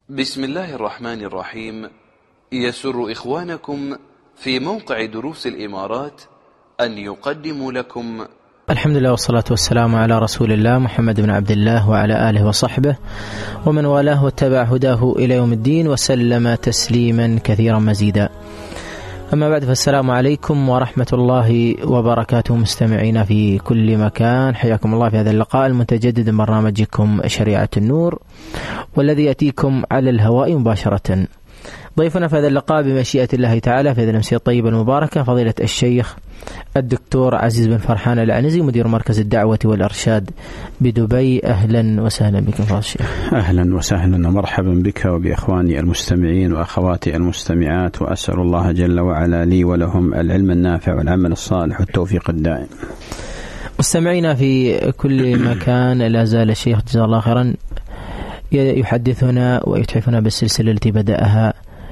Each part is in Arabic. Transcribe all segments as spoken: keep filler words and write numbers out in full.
بسم الله الرحمن الرحيم. يسر إخوانكم في موقع دروس الإمارات أن يقدموا لكم الحمد لله والصلاة والسلام على رسول الله محمد بن عبد الله وعلى آله وصحبه ومن والاه واتبع هداه إلى يوم الدين وسلم تسليما كثيرا مزيدا. أما بعد، فالسلام عليكم ورحمة الله وبركاته مستمعينا في كل مكان، حياكم الله في هذا اللقاء المتجدد من برنامجكم شريعة النور، والذي يأتيكم على الهواء مباشرة. ضيفنا في هذا اللقاء بمشيئة الله تعالى في هذه الأمسية الطيبة المباركة فضيلة الشيخ الدكتور عزيز بن فرحان العنزي، مدير مركز الدعوة والإرشاد بدبي. أهلا وسهلا بكم فضيلة الشيخ. أهلا وسهلا ومرحبا بك وبإخواني المستمعين وأخواتي المستمعات، وأسأل الله جل وعلا لي ولهم العلم النافع والعمل الصالح والتوفيق الدائم. مستمعينا في كل مكان، لا زال الشيخ جزاه الله خيرا يحدثنا ويتحفنا بالسلسلة التي بدأها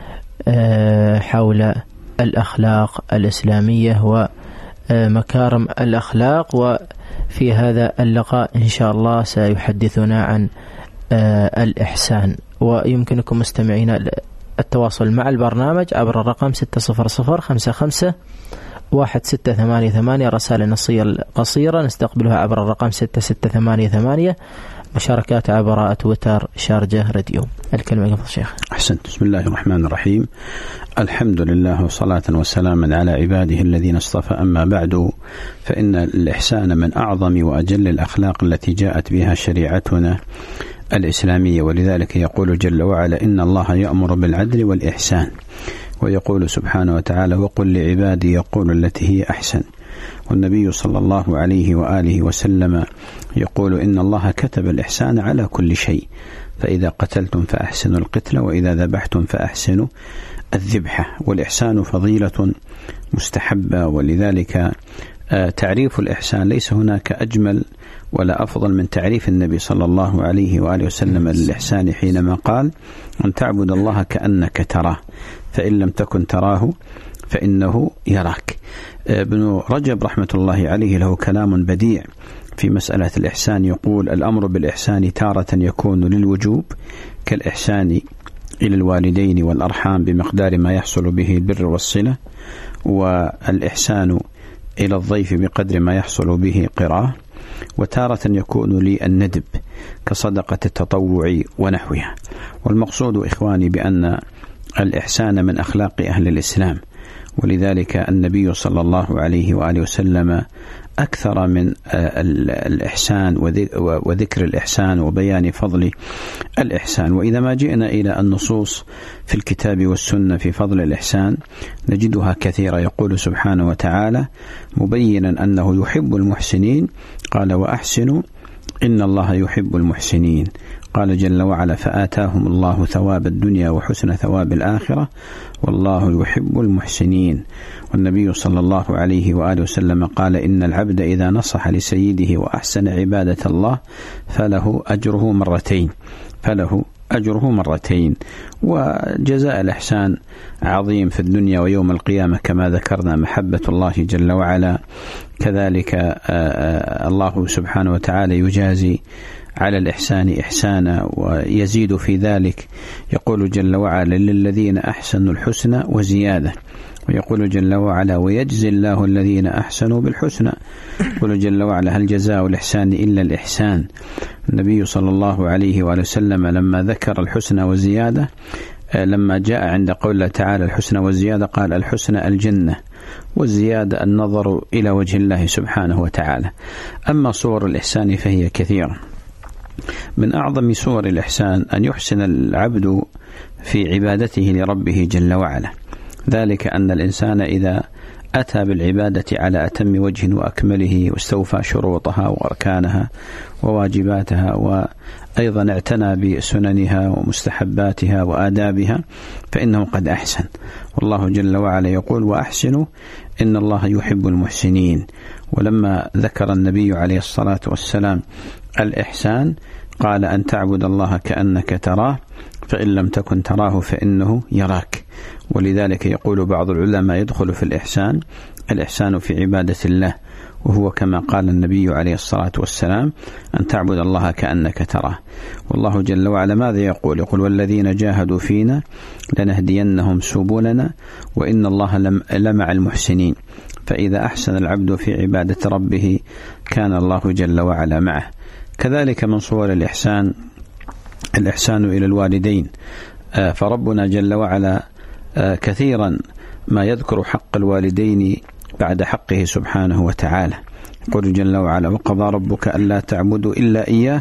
حول الأخلاق الإسلامية ومكارم الأخلاق، وفي هذا اللقاء إن شاء الله سيحدثنا عن الإحسان. ويمكنكم مستمعين التواصل مع البرنامج عبر الرقم ستة صفر صفر خمسة خمسة واحد ستة ثمانية ثمانية، رسائل نصية قصيرة نستقبلها عبر الرقم ستة ستة ثمانية ثمانية، مشاركات عبر تويتر شارجة راديو. الكلمة لك الشيخ. أحسنت. بسم الله الرحمن الرحيم. الحمد لله وصلاة وسلاما على عباده الذين اصطفى، أما بعد، فإن الإحسان من أعظم وأجل الأخلاق التي جاءت بها شريعتنا الإسلامية، ولذلك يقول جل وعلا: إن الله يأمر بالعدل والإحسان، ويقول سبحانه وتعالى: وقل لعبادي يقول التي هي أحسن. والنبي صلى الله عليه وآله وسلم يقول: إن الله كتب الإحسان على كل شيء، فإذا قتلتم فأحسنوا القتل، وإذا ذبحتم فأحسنوا الذبحة. والإحسان فضيلة مستحبة، ولذلك تعريف الإحسان ليس هناك أجمل ولا أفضل من تعريف النبي صلى الله عليه وآله وسلم للإحسان، حينما قال: أن تعبد الله كأنك تراه، فإن لم تكن تراه فإنه يراك. ابن رجب رحمة الله عليه له كلام بديع في مسألة الإحسان، يقول: الأمر بالإحسان تارة يكون للوجوب كالإحسان إلى الوالدين والأرحام بمقدار ما يحصل به البر والصلة، والإحسان إلى الضيف بقدر ما يحصل به قراءة، وتارة يكون للندب كصدقة التطوع ونحوها. والمقصود إخواني بأن الإحسان من أخلاق أهل الإسلام، ولذلك النبي صلى الله عليه وآله وسلم أكثر من الإحسان وذكر الإحسان وبيان فضل الإحسان. وإذا ما جئنا إلى النصوص في الكتاب والسنة في فضل الإحسان نجدها كثيرة. يقول سبحانه وتعالى مبينا أنه يحب المحسنين، قال: وأحسنوا إن الله يحب المحسنين. قال جل وعلا: فآتاهم الله ثواب الدنيا وحسن ثواب الآخرة والله يحب المحسنين. والنبي صلى الله عليه وآله وسلم قال: إن العبد إذا نصح لسيده وأحسن عبادة الله فله أجره مرتين فله أجره مرتين وجزاء الإحسان عظيم في الدنيا ويوم القيامة، كما ذكرنا محبة الله جل وعلا. كذلك الله سبحانه وتعالى يجازي على الإحسان إحسانا ويزيد في ذلك. يقول جل وعلا: للذين أحسنوا الحسنى وزيادة. ويقول جل وعلا: ويجزي الله الذين أحسنوا بالحسنى. يقول جل وعلا: هل جزاء الإحسان إلا الإحسان. النبي صلى الله عليه وآله وسلم لما ذكر الحسنى والزيادة، لما جاء عند قول تعالى الحسنى والزيادة، قال: الحسنى الجنة، والزيادة النظر إلى وجه الله سبحانه وتعالى. أما صور الإحسان فهي كثيرة. من أعظم صور الإحسان أن يحسن العبد في عبادته لربه جل وعلا، ذلك أن الإنسان إذا أتى بالعبادة على أتم وجه وأكمله واستوفى شروطها وأركانها وواجباتها، وأيضا اعتنى بسننها ومستحباتها وآدابها، فإنه قد أحسن. والله جل وعلا يقول: وأحسنوا إن الله يحب المحسنين. ولما ذكر النبي عليه الصلاة والسلام الإحسان قال: أن تعبد الله كأنك تراه فإن لم تكن تراه فإنه يراك. ولذلك يقول بعض العلماء يدخل في الإحسان الإحسان في عبادة الله وهو كما قال النبي عليه الصلاة والسلام أن تعبد الله كأنك تراه. والله جل وعلا ماذا يقول؟ يقول والذين جاهدوا فينا لنهدينهم سبلنا وإن الله لمع المحسنين. فإذا أحسن العبد في عبادة ربه كان الله جل وعلا معه. كذلك من صور الإحسان الإحسان إلى الوالدين، فربنا جل وعلا كثيرا ما يذكر حق الوالدين بعد حقه سبحانه وتعالى. يقول جل وعلا وقضى ربك ألا تعبدوا إلا إياه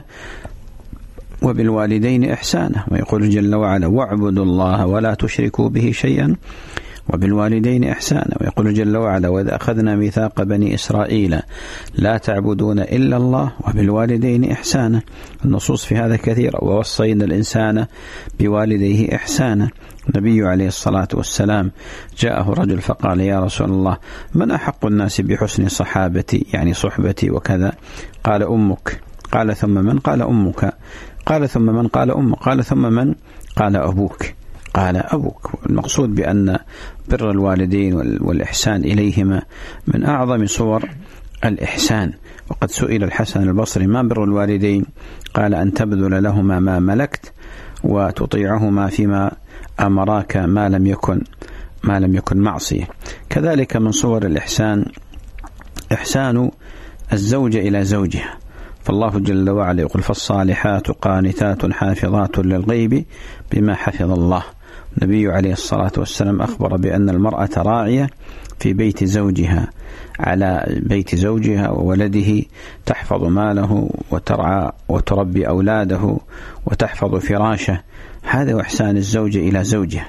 وبالوالدين إحسانا. ويقول جل وعلا واعبدوا الله ولا تشركوا به شيئا وبالوالدين إحسانا. ويقول جل وعلا وإذا أخذنا ميثاق بني إسرائيل لا تعبدون إلا الله وبالوالدين إحسانا. النصوص في هذا كثيرة. ووصينا الإنسان بوالديه إحسانا. النبي عليه الصلاة والسلام جاءه رجل فقال يا رسول الله من أحق الناس بحسن صحابتي يعني صحبتي وكذا؟ قال أمك. قال ثم من؟ قال أمك. قال ثم من؟ قال أمك. قال ثم من؟ قال أبوك. قال أبوك. المقصود بأن بر الوالدين والإحسان إليهما من أعظم صور الإحسان. وقد سئل الحسن البصري ما بر الوالدين؟ قال أن تبذل لهما ما ملكت وتطيعهما فيما أمراك ما لم يكن ما لم يكن معصية. كذلك من صور الإحسان إحسان الزوجة إلى زوجها. فالله جل وعلا يقول فالصالحات قانتات حافظات للغيب بما حفظ الله. النبي عليه الصلاة والسلام أخبر بأن المرأة راعية في بيت زوجها على بيت زوجها وولده، تحفظ ماله وترعى وتربي أولاده وتحفظ فراشه. هذا إحسان الزوجة إلى زوجها.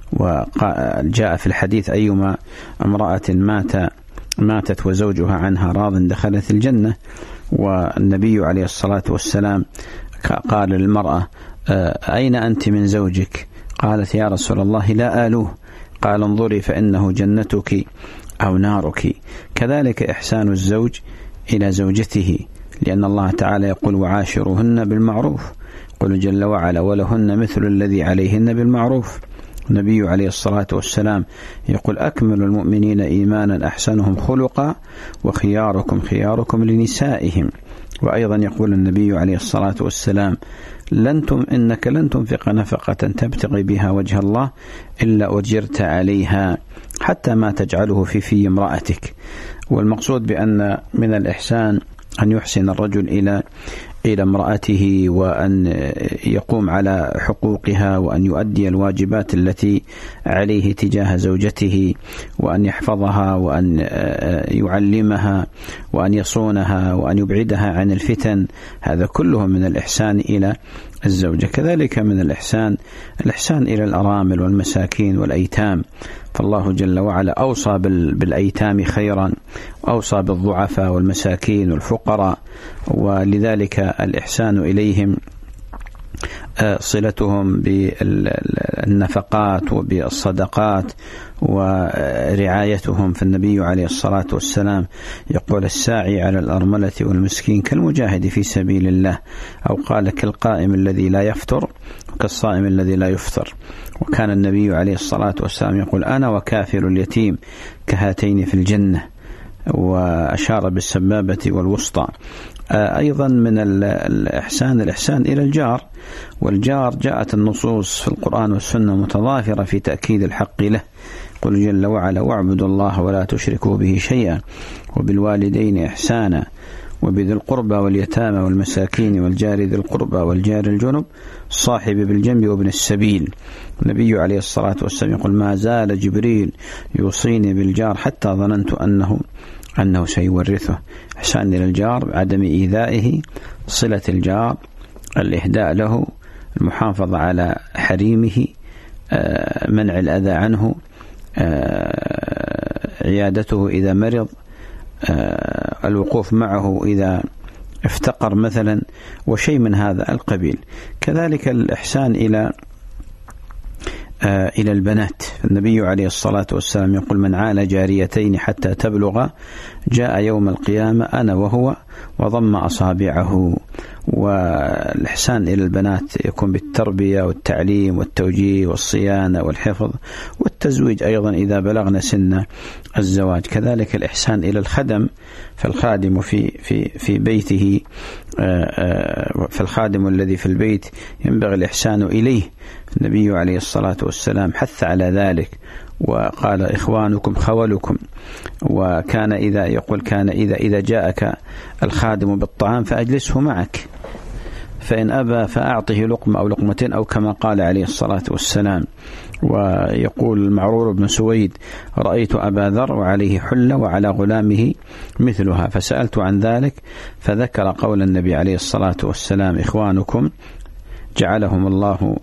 وجاء في الحديث أيما امرأة مات ماتت وزوجها عنها راض دخلت الجنة. والنبي عليه الصلاة والسلام قال للمرأة أين أنت من زوجك؟ قالت يا رسول الله لا آلوه. قال انظري فإنه جنتك أو نارك. كذلك إحسان الزوج إلى زوجته، لأن الله تعالى يقول وعاشروهن بالمعروف. قل جل وعلا ولهن مثل الذي عليهن بالمعروف. النبي عليه الصلاة والسلام يقول أكمل المؤمنين إيمانا أحسنهم خلقا وخياركم خياركم لنسائهم. وأيضا يقول النبي عليه الصلاة والسلام لن تم إنك لن تنفق نفقة تبتغي بها وجه الله إلا أجرت عليها حتى ما تجعله في في امرأتك. والمقصود بأن من الإحسان أن يحسن الرجل إلى إلى امرأته وأن يقوم على حقوقها وأن يؤدي الواجبات التي عليه تجاه زوجته وأن يحفظها وأن يعلمها وأن يصونها وأن يبعدها عن الفتن. هذا كله من الإحسان إلى الزوجة. كذلك من الإحسان الإحسان إلى الأرامل والمساكين والأيتام. فالله جل وعلا أوصى بالأيتام خيرا وأوصى بالضعفاء والمساكين والفقراء، ولذلك الإحسان إليهم صلتهم بالنفقات وبالصدقات ورعايتهم. فالنبي عليه الصلاة والسلام يقول الساعي على الأرملة والمسكين كالمجاهد في سبيل الله، أو قال كالقائم الذي لا يفطر وكالصائم الذي لا يفطر. وكان النبي عليه الصلاة والسلام يقول أنا وكافر اليتيم كهاتين في الجنة، وأشار بالسبابة والوسطى. أيضا من الإحسان الإحسان إلى الجار. والجار جاءت النصوص في القرآن والسنة متضافرة في تأكيد الحق له. قل جل وعلا واعبدوا الله ولا تشركوا به شيئا وبالوالدين إحسانا وبذي القربى واليتامى والمساكين والجار ذي القربى والجار الجنب الصاحب بالجنب وابن السبيل. النبي عليه الصلاة والسلام يقول ما زال جبريل يوصيني بالجار حتى ظننت أنه أنه سيورثه. إحسان إلى الجار عدم إيذائه، صلة الجار، الإهداء له، المحافظة على حريمه، منع الأذى عنه، عيادته إذا مرض، الوقوف معه إذا افتقر مثلا، وشيء من هذا القبيل. كذلك الإحسان إلى إلى البنات. النبي عليه الصلاة والسلام يقول من عال جاريتين حتى تبلغ جاء يوم القيامة أنا وهو وضم أصابعه. والإحسان إلى البنات يكون بالتربية والتعليم والتوجيه والصيانة والحفظ والتزويج أيضا إذا بلغنا سن الزواج. كذلك الإحسان إلى الخدم، فالخادم في في في بيته، فالخادم الذي في البيت ينبغي الإحسان إليه. النبي عليه الصلاة والسلام حث على ذلك وقال إخوانكم خولكم. وكان إذا يقول كان إذا إذا جاءك الخادم بالطعام فأجلسه معك، فإن أبى فأعطه لقمة أو لقمتين أو كما قال عليه الصلاة والسلام. ويقول المعرور بن سويد رأيت أبا ذر وعليه حلة وعلى غلامه مثلها فسألت عن ذلك فذكر قول النبي عليه الصلاة والسلام إخوانكم جعلهم الله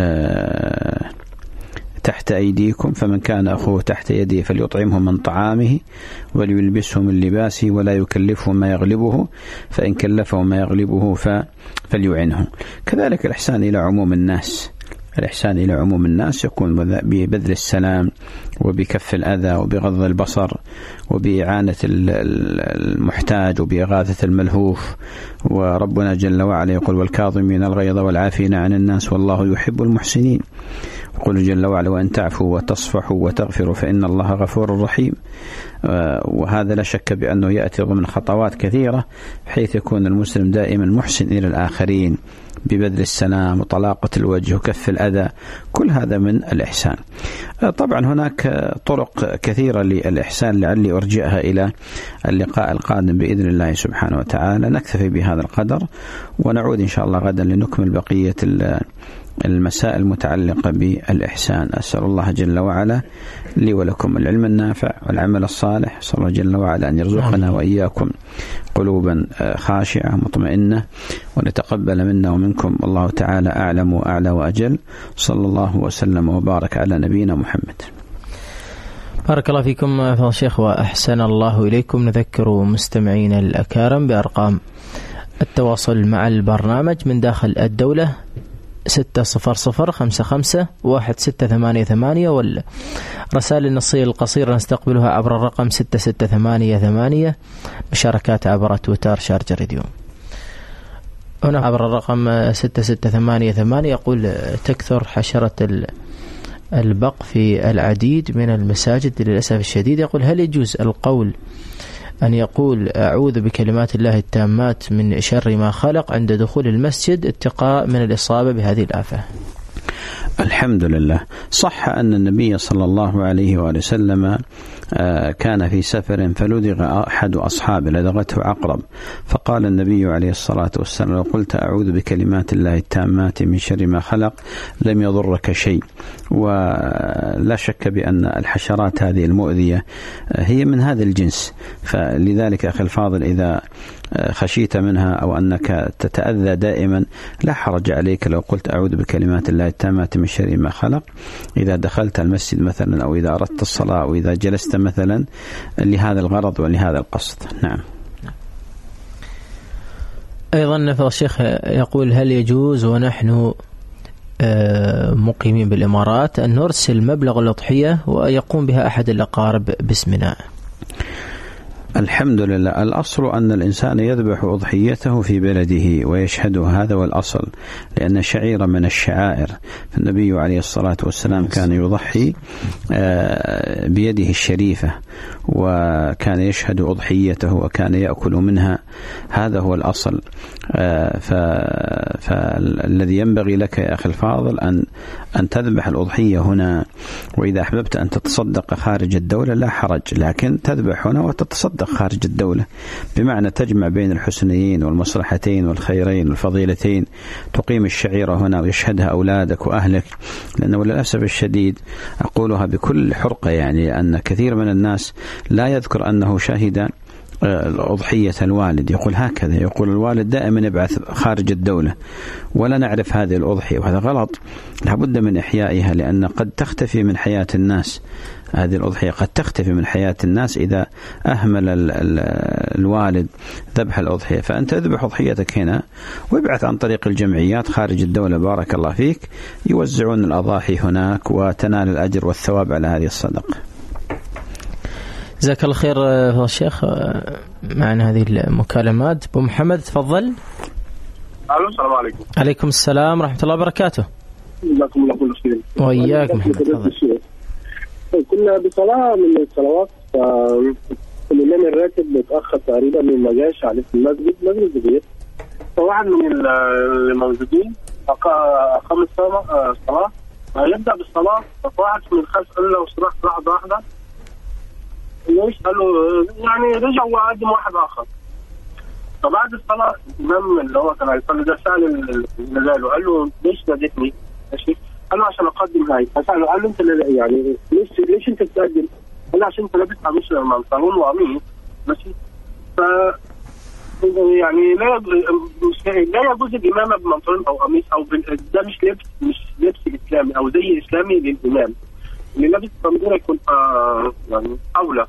آه تحت أيديكم، فمن كان أخوه تحت يده فليطعمه من طعامه وليلبسه من لباسه ولا يكلفه ما يغلبه، فإن كلفه ما يغلبه فليعنه. كذلك الإحسان إلى عموم الناس، الإحسان إلى عموم الناس يكون ببذل السلام وبكف الأذى وبغض البصر وبإعانة المحتاج وبإغاثة الملهوف. وربنا جل وعلا يقول والكاظمين الغيظ والعافين عن الناس والله يحب المحسنين. يقول جل وعلا وأن تعفوا وتصفحوا وتغفروا فإن الله غفور رحيم. وهذا لا شك بأنه يأتي ضمن خطوات كثيرة بحيث يكون المسلم دائما محسن إلى الآخرين ببذل السلام وطلاقة الوجه وكف الأذى، كل هذا من الإحسان. طبعا هناك طرق كثيرة للإحسان لعلي أرجئها إلى اللقاء القادم بإذن الله سبحانه وتعالى. نكتفي بهذا القدر ونعود إن شاء الله غدا لنكمل بقية المسائل المتعلقة بالإحسان. أسأل الله جل وعلا لي ولكم العلم النافع والعمل الصالح. أسأل الله جل وعلا أن يرزقنا وإياكم قلوبا خاشعة مطمئنة ونتقبل منا ومنكم والله تعالى أعلم وأعلى وأجل. صلى الله وسلم وبارك على نبينا محمد. بارك الله فيكم فضل الشيخ وأحسن الله إليكم. نذكر مستمعين الأكارم بأرقام التواصل مع البرنامج من داخل الدولة ستة صفر صفر خمسة خمسة واحد ستة ثمانية ثمانية، والرسائل النصية القصيرة نستقبلها عبر الرقم ستة ستة ثمانية ثمانية، مشاركات عبر تويتر شارجة راديو. هنا عبر الرقم ستة ستة ثمانية ثمانية يقول تكثر حشرة البق في العديد من المساجد للأسف الشديد. يقول هل يجوز القول أن يقول أعوذ بكلمات الله التامات من شر ما خلق عند دخول المسجد اتقاء من الإصابة بهذه الآفة؟ الحمد لله. صح أن النبي صلى الله عليه وآله وسلم كان في سفر فلدغ أحد أصحابه لدغته عقرب، فقال النبي عليه الصلاة والسلام لو قلت أعوذ بكلمات الله التامات من شر ما خلق لم يضرك شيء. ولا شك بأن الحشرات هذه المؤذية هي من هذا الجنس، فلذلك أخي الفاضل إذا خشيت منها أو أنك تتأذى دائما لا حرج عليك لو قلت أعوذ بكلمات الله التامات من شر ما خلق إذا دخلت المسجد مثلا أو إذا أردت الصلاة أو إذا جلست مثلا لهذا الغرض ولهذا القصد. نعم. أيضا فضل الشيخ يقول هل يجوز ونحن مقيمين بالإمارات أن نرسل مبلغ الأضحية ويقوم بها أحد الأقارب باسمنا؟ الحمد لله. الأصل أن الإنسان يذبح أضحيته في بلده ويشهده، هذا هو الأصل، لأن شعيرة من الشعائر. فالنبي عليه الصلاة والسلام كان يضحي بيده الشريفة وكان يشهد أضحيته وكان يأكل منها، هذا هو الأصل. فالذي ينبغي لك يا أخي الفاضل أن أن تذبح الأضحية هنا، وإذا أحببت أن تتصدق خارج الدولة لا حرج، لكن تذبح هنا وتتصدق خارج الدولة، بمعنى تجمع بين الحسنيين والمصلحتين والخيرين والفضيلتين، تقيم الشعيرة هنا ويشهدها أولادك وأهلك. لأنه للأسف الشديد أقولها بكل حرقة، يعني أن كثير من الناس لا يذكر أنه شهد الأضحية الوالد، يقول هكذا، يقول الوالد دائما يبعث خارج الدولة ولا نعرف هذه الأضحية، وهذا غلط. لابد من إحيائها، لأن قد تختفي من حياة الناس، هذه الأضحية قد تختفي من حياة الناس إذا أهمل ال ال الوالد ذبح الأضحية. فأنت اذبح أضحيتك هنا وابعث عن طريق الجمعيات خارج الدولة، بارك الله فيك، يوزعون الأضاحي هناك وتنال الأجر والثواب على هذه الصدقة. جزاك الله خير فضل الشيخ. معنا هذه المكالمات. أبو محمد تفضل. الو السلام عليكم. عليكم السلام ورحمة الله وبركاته. جزاكم الله كل خير. وإياك محمد تفضل. كنا بصلاة من الصلوات الإمام الراتب متأخر تقريبا من ما جاش عليه في المسجد مسجد كبير، فواحد من الموجودين أقام الصلاة يبدأ بالصلاة، فواحد من الخلف قال له سمحت لحظة واحدة، ليش؟ قال له يعني رجع وقدم واحد آخر. فبعد الصلاة الإمام اللي هو كان هيصلي ده سأل اللي قال له ليش ناديتني؟ ماشي؟ قال له عشان أقدم هاي. فسأله قال له أنت يعني ليش ليش أنت بتقدم؟ قال له عشان أنت لابس قميص بنطلون وقميص، ماشي؟ ف يعني لا مش لا يجوز الإمامة بمنطلون أو قميص أو بال... ده مش لبس مش لبس إسلامي أو زي إسلامي للإمام. اللي لابس قميص يكون آه يعني أولى.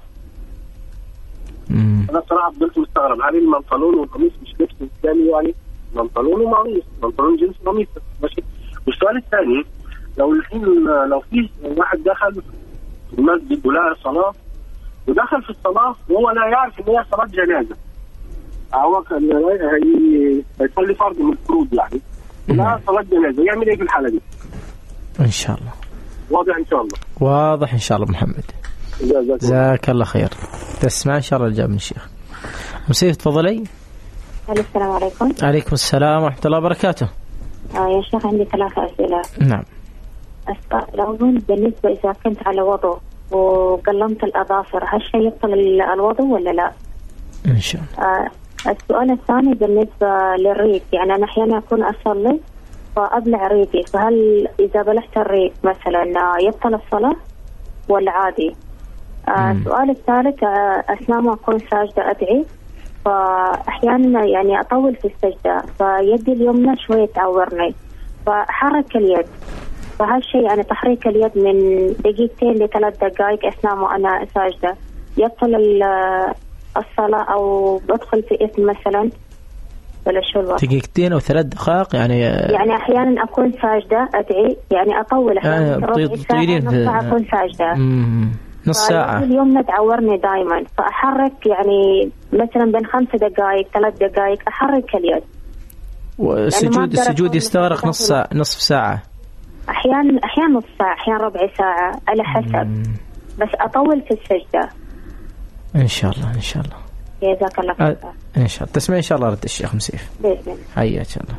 مم. أنا صراحة فضلت مستغرب، هل المنطلون والقميص مش لبس إسلامي؟ يعني منطلون وقميص، منطلون جنس قميص، ماشي. والسؤال الثاني، لو الحين لو في واحد دخل في المسجد ولقى صلاة ودخل في الصلاة وهو لا يعرف إن هي صلاة جنازة، هو كان هي هيصلي فرض من الفروض يعني، لا صلاة جنازة، يعمل إيه في الحالة دي؟ إن شاء الله واضح إن شاء الله. واضح إن شاء الله محمد. جزاك الله خير. تسمع إن شاء الله الإجابة من الشيخ. مسيف تفضلي. السلام عليكم. عليكم السلام ورحمة الله وبركاته. آه يا شيخ عندي ثلاثة أسئلة. نعم. الأول بالنسبة إذا كنت على وضوء وقلمت الأظافر، هالشيء يبطل الوضوء ولا لا؟ إن شاء الله. آه السؤال الثاني بالنسبة للريق، يعني أنا أحيانا أكون أصلي فأبلع ريقي، فهل إذا بلعت الريق مثلا يبطل الصلاة ولا عادي؟ آه السؤال الثالث، آه أثناء ما أكون ساجدة أدعي، فأحيانا يعني أطول في السجدة فيدي اليمنى شوية تعورني فأحرك اليد، فهالشيء يعني تحريك اليد من دقيقتين لثلاث دقائق أثناء ما أنا ساجدة يبطل الصلاة أو بدخل في إثم مثلا ولا شو الوضع؟ دقيقتين أو ثلاث دقائق يعني يعني أحيانا أكون ساجدة أدعي يعني أطول أحيانا ربع ساعة نص ساعة أكون ساجدة نص ساعة اليوم تعورني دائما، فأحرك يعني مثلا بين خمس دقائق ثلاث دقائق أحرك اليد. والسجود يعني السجود يستغرق نص ساعة نصف ساعة أحيانا أحيانا نص ساعة أحيانا ربع ساعة على حسب. مم. بس أطول في السجدة. إن شاء الله إن شاء الله. جزاك الله خير. إن شاء الله. تسمع إن شاء الله رد الشيخ مسيف. بإذن الله. حياك إن شاء الله.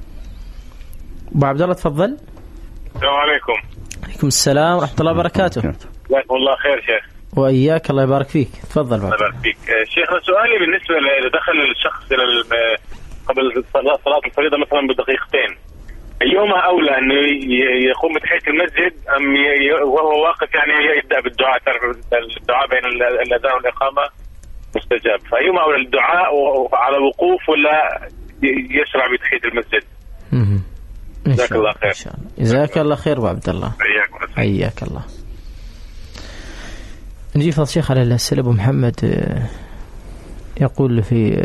أبو عبد الله تفضل. السلام عليكم. عليكم السلام ورحمة الله وبركاته. جزاكم الله خير شيخ. وإياك الله يبارك فيك. تفضل. الله يبارك فيك. شيخنا سؤالي بالنسبة إذا دخل الشخص إلى قبل صلاة الفريضة مثلا بدقيقتين، أيهما أولى أن يقوم بتحية المسجد أم وهو واقف يعني يبدأ بالدعاء؟ تعرف الدعاء بين الأذان والإقامة مستجاب، فأيهما أولى الدعاء على وقوف ولا يشرع بتحية المسجد؟ جزاك الله خير. جزاك الله خير أبو عبد الله. حياك حياك الله. نجي فضل الشيخ على الأسئلة. أبو محمد يقول في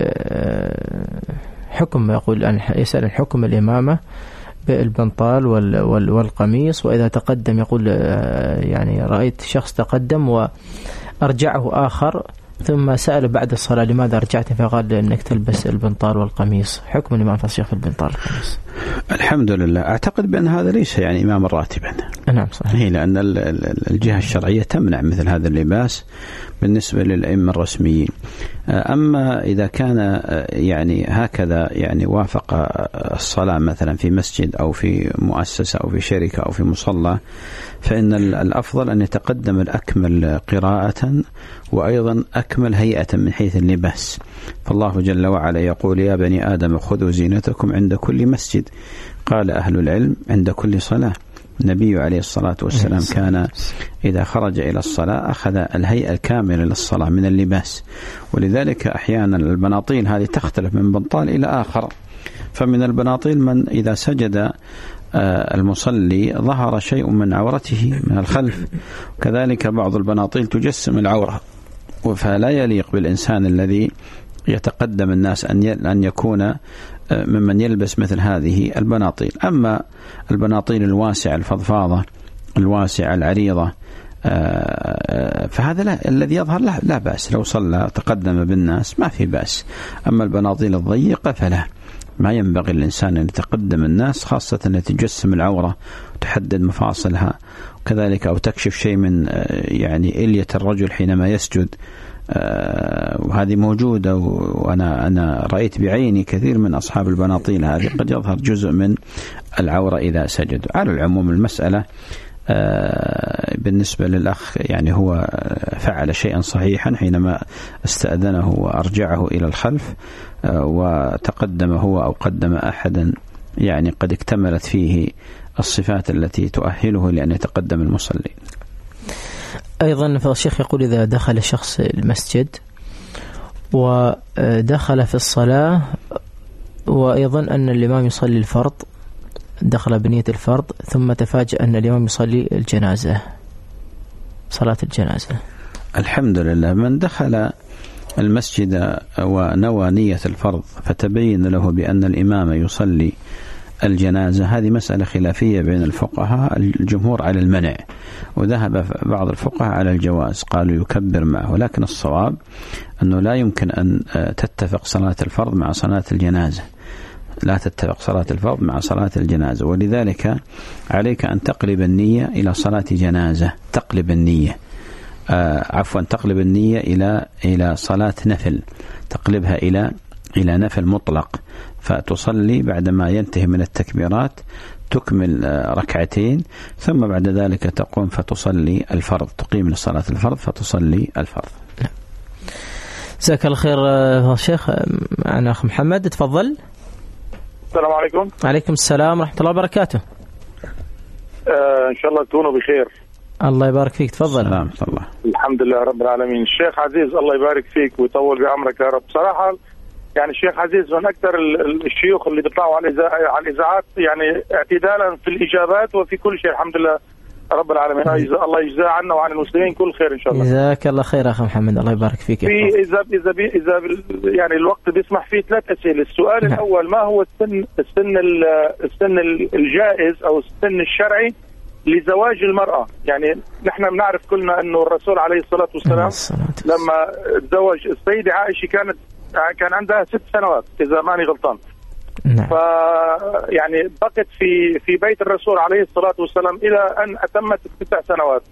حكم، يقول يسأل حكم الإمامة بالبنطال والقميص، وإذا تقدم يقول يعني رأيت شخص تقدم وأرجعه آخر ثم سأل بعد الصلاة لماذا رجعت، فقال إنك تلبس البنطال والقميص. حكم الإمام فضل الشيخ في البنطال والقميص. الحمد لله. أعتقد بأن هذا ليس يعني إمام راتبا. نعم صحيح. هي لأن الجهة الشرعية تمنع مثل هذا اللباس بالنسبة للأئمة الرسميين. أما إذا كان يعني هكذا يعني وافق الصلاة مثلا في مسجد أو في مؤسسة أو في شركة أو في مصلى، فإن الأفضل أن يتقدم الأكمل قراءة وأيضا أكمل هيئة من حيث اللباس. فالله جل وعلا يقول يا بني آدم خذوا زينتكم عند كل مسجد، قال أهل العلم عند كل صلاة. النبي عليه الصلاة والسلام كان إذا خرج إلى الصلاة أخذ الهيئة الكاملة للصلاة من اللباس، ولذلك أحيانا البناطيل هذه تختلف من بنطال إلى آخر. فمن البناطيل من إذا سجد المصلي ظهر شيء من عورته من الخلف، وكذلك بعض البناطيل تجسم العورة، فلا يليق بالإنسان الذي يتقدم الناس أن يكون ممن يلبس مثل هذه البناطيل. أما البناطيل الواسعة الفضفاضة الواسعة العريضة فهذا لا الذي يظهر لا, لا بأس، لو صلى تقدم بالناس ما في بأس. أما البناطيل الضيقة فلا، ما ينبغي الإنسان أن يتقدم الناس، خاصة أن تجسم العورة وتحدد مفاصلها، وكذلك أو تكشف شيء من يعني إلية الرجل حينما يسجد، وهذه موجودة. وأنا أنا رأيت بعيني كثير من أصحاب البناطيل هذه قد يظهر جزء من العورة إذا سجدوا. على العموم المسألة بالنسبة للأخ يعني هو فعل شيئا صحيحا حينما استأذنه وأرجعه إلى الخلف، وتقدم هو أو قدم أحدا يعني قد اكتملت فيه الصفات التي تؤهله لأن يتقدم المصلين. أيضا فالشيخ يقول إذا دخل الشخص المسجد ودخل في الصلاة ويظن أن الإمام يصلي الفرض، دخل بنية الفرض ثم تفاجأ أن الإمام يصلي الجنازة، صلاة الجنازة. الحمد لله، من دخل المسجد ونوى نية الفرض فتبين له بأن الإمام يصلي الجنازة، هذه مسألة خلافية بين الفقهاء، الجمهور على المنع وذهب بعض الفقهاء على الجواز، قالوا يكبر معه، ولكن الصواب أنه لا يمكن أن تتفق صلاة الفرض مع صلاة الجنازة، لا تتفق صلاة الفرض مع صلاة الجنازة، ولذلك عليك أن تقلب النية إلى صلاة جنازة، تقلب النية آه عفوا تقلب النية إلى إلى صلاة نفل، تقلبها إلى إلى نفل مطلق، فتصلي بعدما ينتهي من التكبيرات تكمل ركعتين، ثم بعد ذلك تقوم فتصلي الفرض، تقيم لصلاة الفرض فتصلي الفرض. جزاك الله خير شيخ. معنا أخ محمد، تفضل. السلام عليكم. عليكم السلام ورحمة الله وبركاته. آه إن شاء الله تكونوا بخير. الله يبارك فيك، تفضل. سلام الله. الحمد لله رب العالمين. الشيخ عزيز الله يبارك فيك ويطول بعمرك يا رب. صراحة يعني الشيخ عزيز من أكثر الشيوخ اللي بيطلعوا على على الإذاعات يعني اعتدالا في الإجابات وفي كل شيء، الحمد لله رب العالمين. الله يجزاه عنا وعن المسلمين كل خير إن شاء الله. جزاك الله خير أخي محمد، الله يبارك فيك. في إذا إذا إذا يعني الوقت بيسمح فيه ثلاث أسئلة. السؤال نعم. الأول، ما هو السن السن السن الجائز أو السن الشرعي لزواج المرأة؟ يعني نحن بنعرف كلنا أنه الرسول عليه الصلاة والسلام لما تزوج السيدة عائشة كانت كان عندها ست سنوات إذا ماني غلطان. نعم. ف يعني بقت في في بيت الرسول عليه الصلاة والسلام إلى أن أتمت تسع سنوات.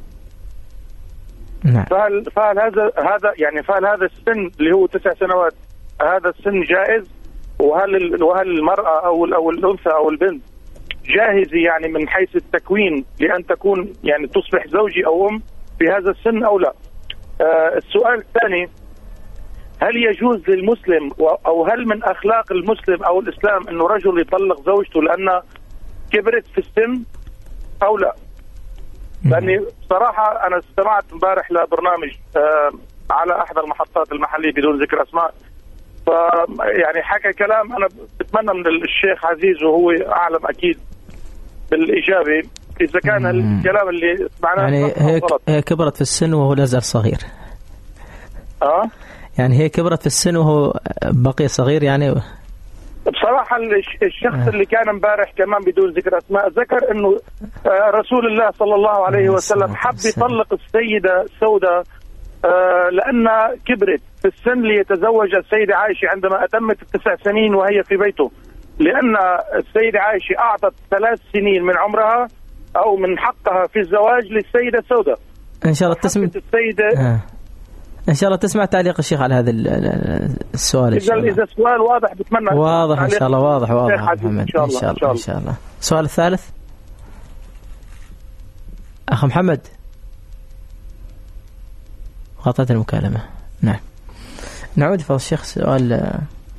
نعم. فهل فهل هذا هذا يعني فهل هذا السن اللي هو تسع سنوات هذا السن جائز؟ وهل وهل المرأة أو أو الأنثى أو البنت جاهزة يعني من حيث التكوين لأن تكون يعني تصبح زوجي أو أم في هذا السن أو لا؟ آه السؤال الثاني، هل يجوز للمسلم أو هل من أخلاق المسلم أو الإسلام أنه رجل يطلق زوجته لأنها كبرت في السن أو لا؟ لأني صراحة أنا استمعت امبارح لبرنامج آه على أحد المحطات المحلية بدون ذكر أسماء، فيعني حكى كلام أنا بتمنى من الشيخ عزيز وهو أعلم أكيد بالإجابة إذا كان الكلام اللي سمعناه يعني هي, هي كبرت في السن وهو لازال صغير. أه يعني هي كبرت في السن وهو بقي صغير يعني. بصراحة الشخص آه. اللي كان امبارح كمان بدون ذكر أسماء ذكر إنه رسول الله صلى الله عليه وسلم حب يطلق السيدة سودة آه لأنها كبرت في السن ليتزوج السيدة عائشة عندما أتمت التسع سنين وهي في بيته، لأن السيدة عائشة أعطت ثلاث سنين من عمرها أو من حقها في الزواج للسيدة سودة. إن شاء الله تسمع السيدة آه. إن شاء الله تسمع تعليق الشيخ على هذا السؤال. إذا إذا السؤال واضح بتمنى واضح إن شاء الله. واضح واضح محمد. إن شاء الله إن شاء الله, إن شاء الله. السؤال الثالث أخ محمد، غطت المكالمة. نعم. نعود فضل الشيخ. سؤال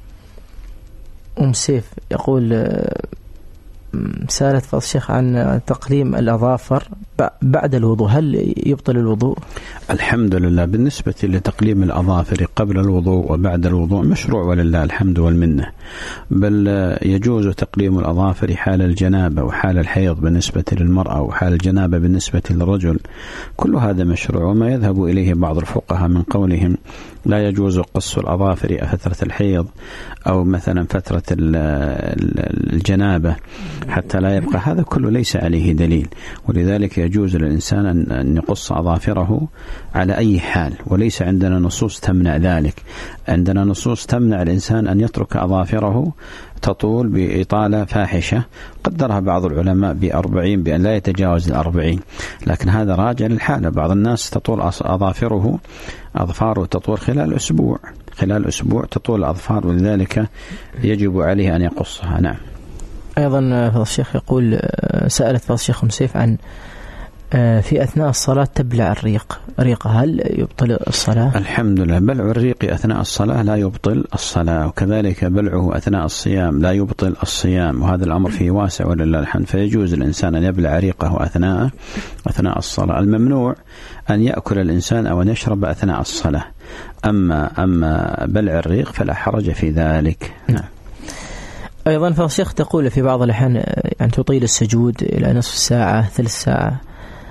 أم سيف يقول سألت فضل الشيخ عن تقليم الأظافر بعد الوضوء، هل يبطل الوضوء؟ الحمد لله. بالنسبة لتقليم الأظافر قبل الوضوء وبعد الوضوء مشروع ولله الحمد والمنة، بل يجوز تقليم الأظافر حال الجنابة وحال الحيض بالنسبة للمرأة وحال الجنابة بالنسبة للرجل، كل هذا مشروع. وما يذهب إليه بعض الفقهاء من قولهم لا يجوز قص الأظافر فترة الحيض أو مثلا فترة الجنابة حتى لا يبقى، هذا كله ليس عليه دليل. ولذلك يجوز للإنسان أن يقص أظافره على أي حال، وليس عندنا نصوص تمنع ذلك. عندنا نصوص تمنع الإنسان أن يترك أظافره تطول بإطالة فاحشة، قدرها بعض العلماء بأربعين، بأن لا يتجاوز الأربعين، لكن هذا راجع للحالة. بعض الناس تطول أظافره أظفاره تطول خلال أسبوع، خلال أسبوع تطول الأظفار، ولذلك يجب عليه أن يقصها. نعم. أيضا فضل الشيخ يقول، سألت فضل الشيخ مسيف عن في أثناء الصلاة تبلع الريق ريقة، هل يبطل الصلاة؟ الحمد لله، بلع الريق أثناء الصلاة لا يبطل الصلاة، وكذلك بلعه أثناء الصيام لا يبطل الصيام، وهذا الأمر فيه واسع ولله الحمد. فيجوز الإنسان أن يبلع ريقه أثناء أثناء الصلاة. الممنوع أن يأكل الإنسان أو أن يشرب أثناء الصلاة، أما أما بلع الريق فلا حرج في ذلك. نعم. أيضا فضل الشيخ تقول في بعض الأحيان يعني تطيل السجود إلى نصف ساعة ثلث ساعة،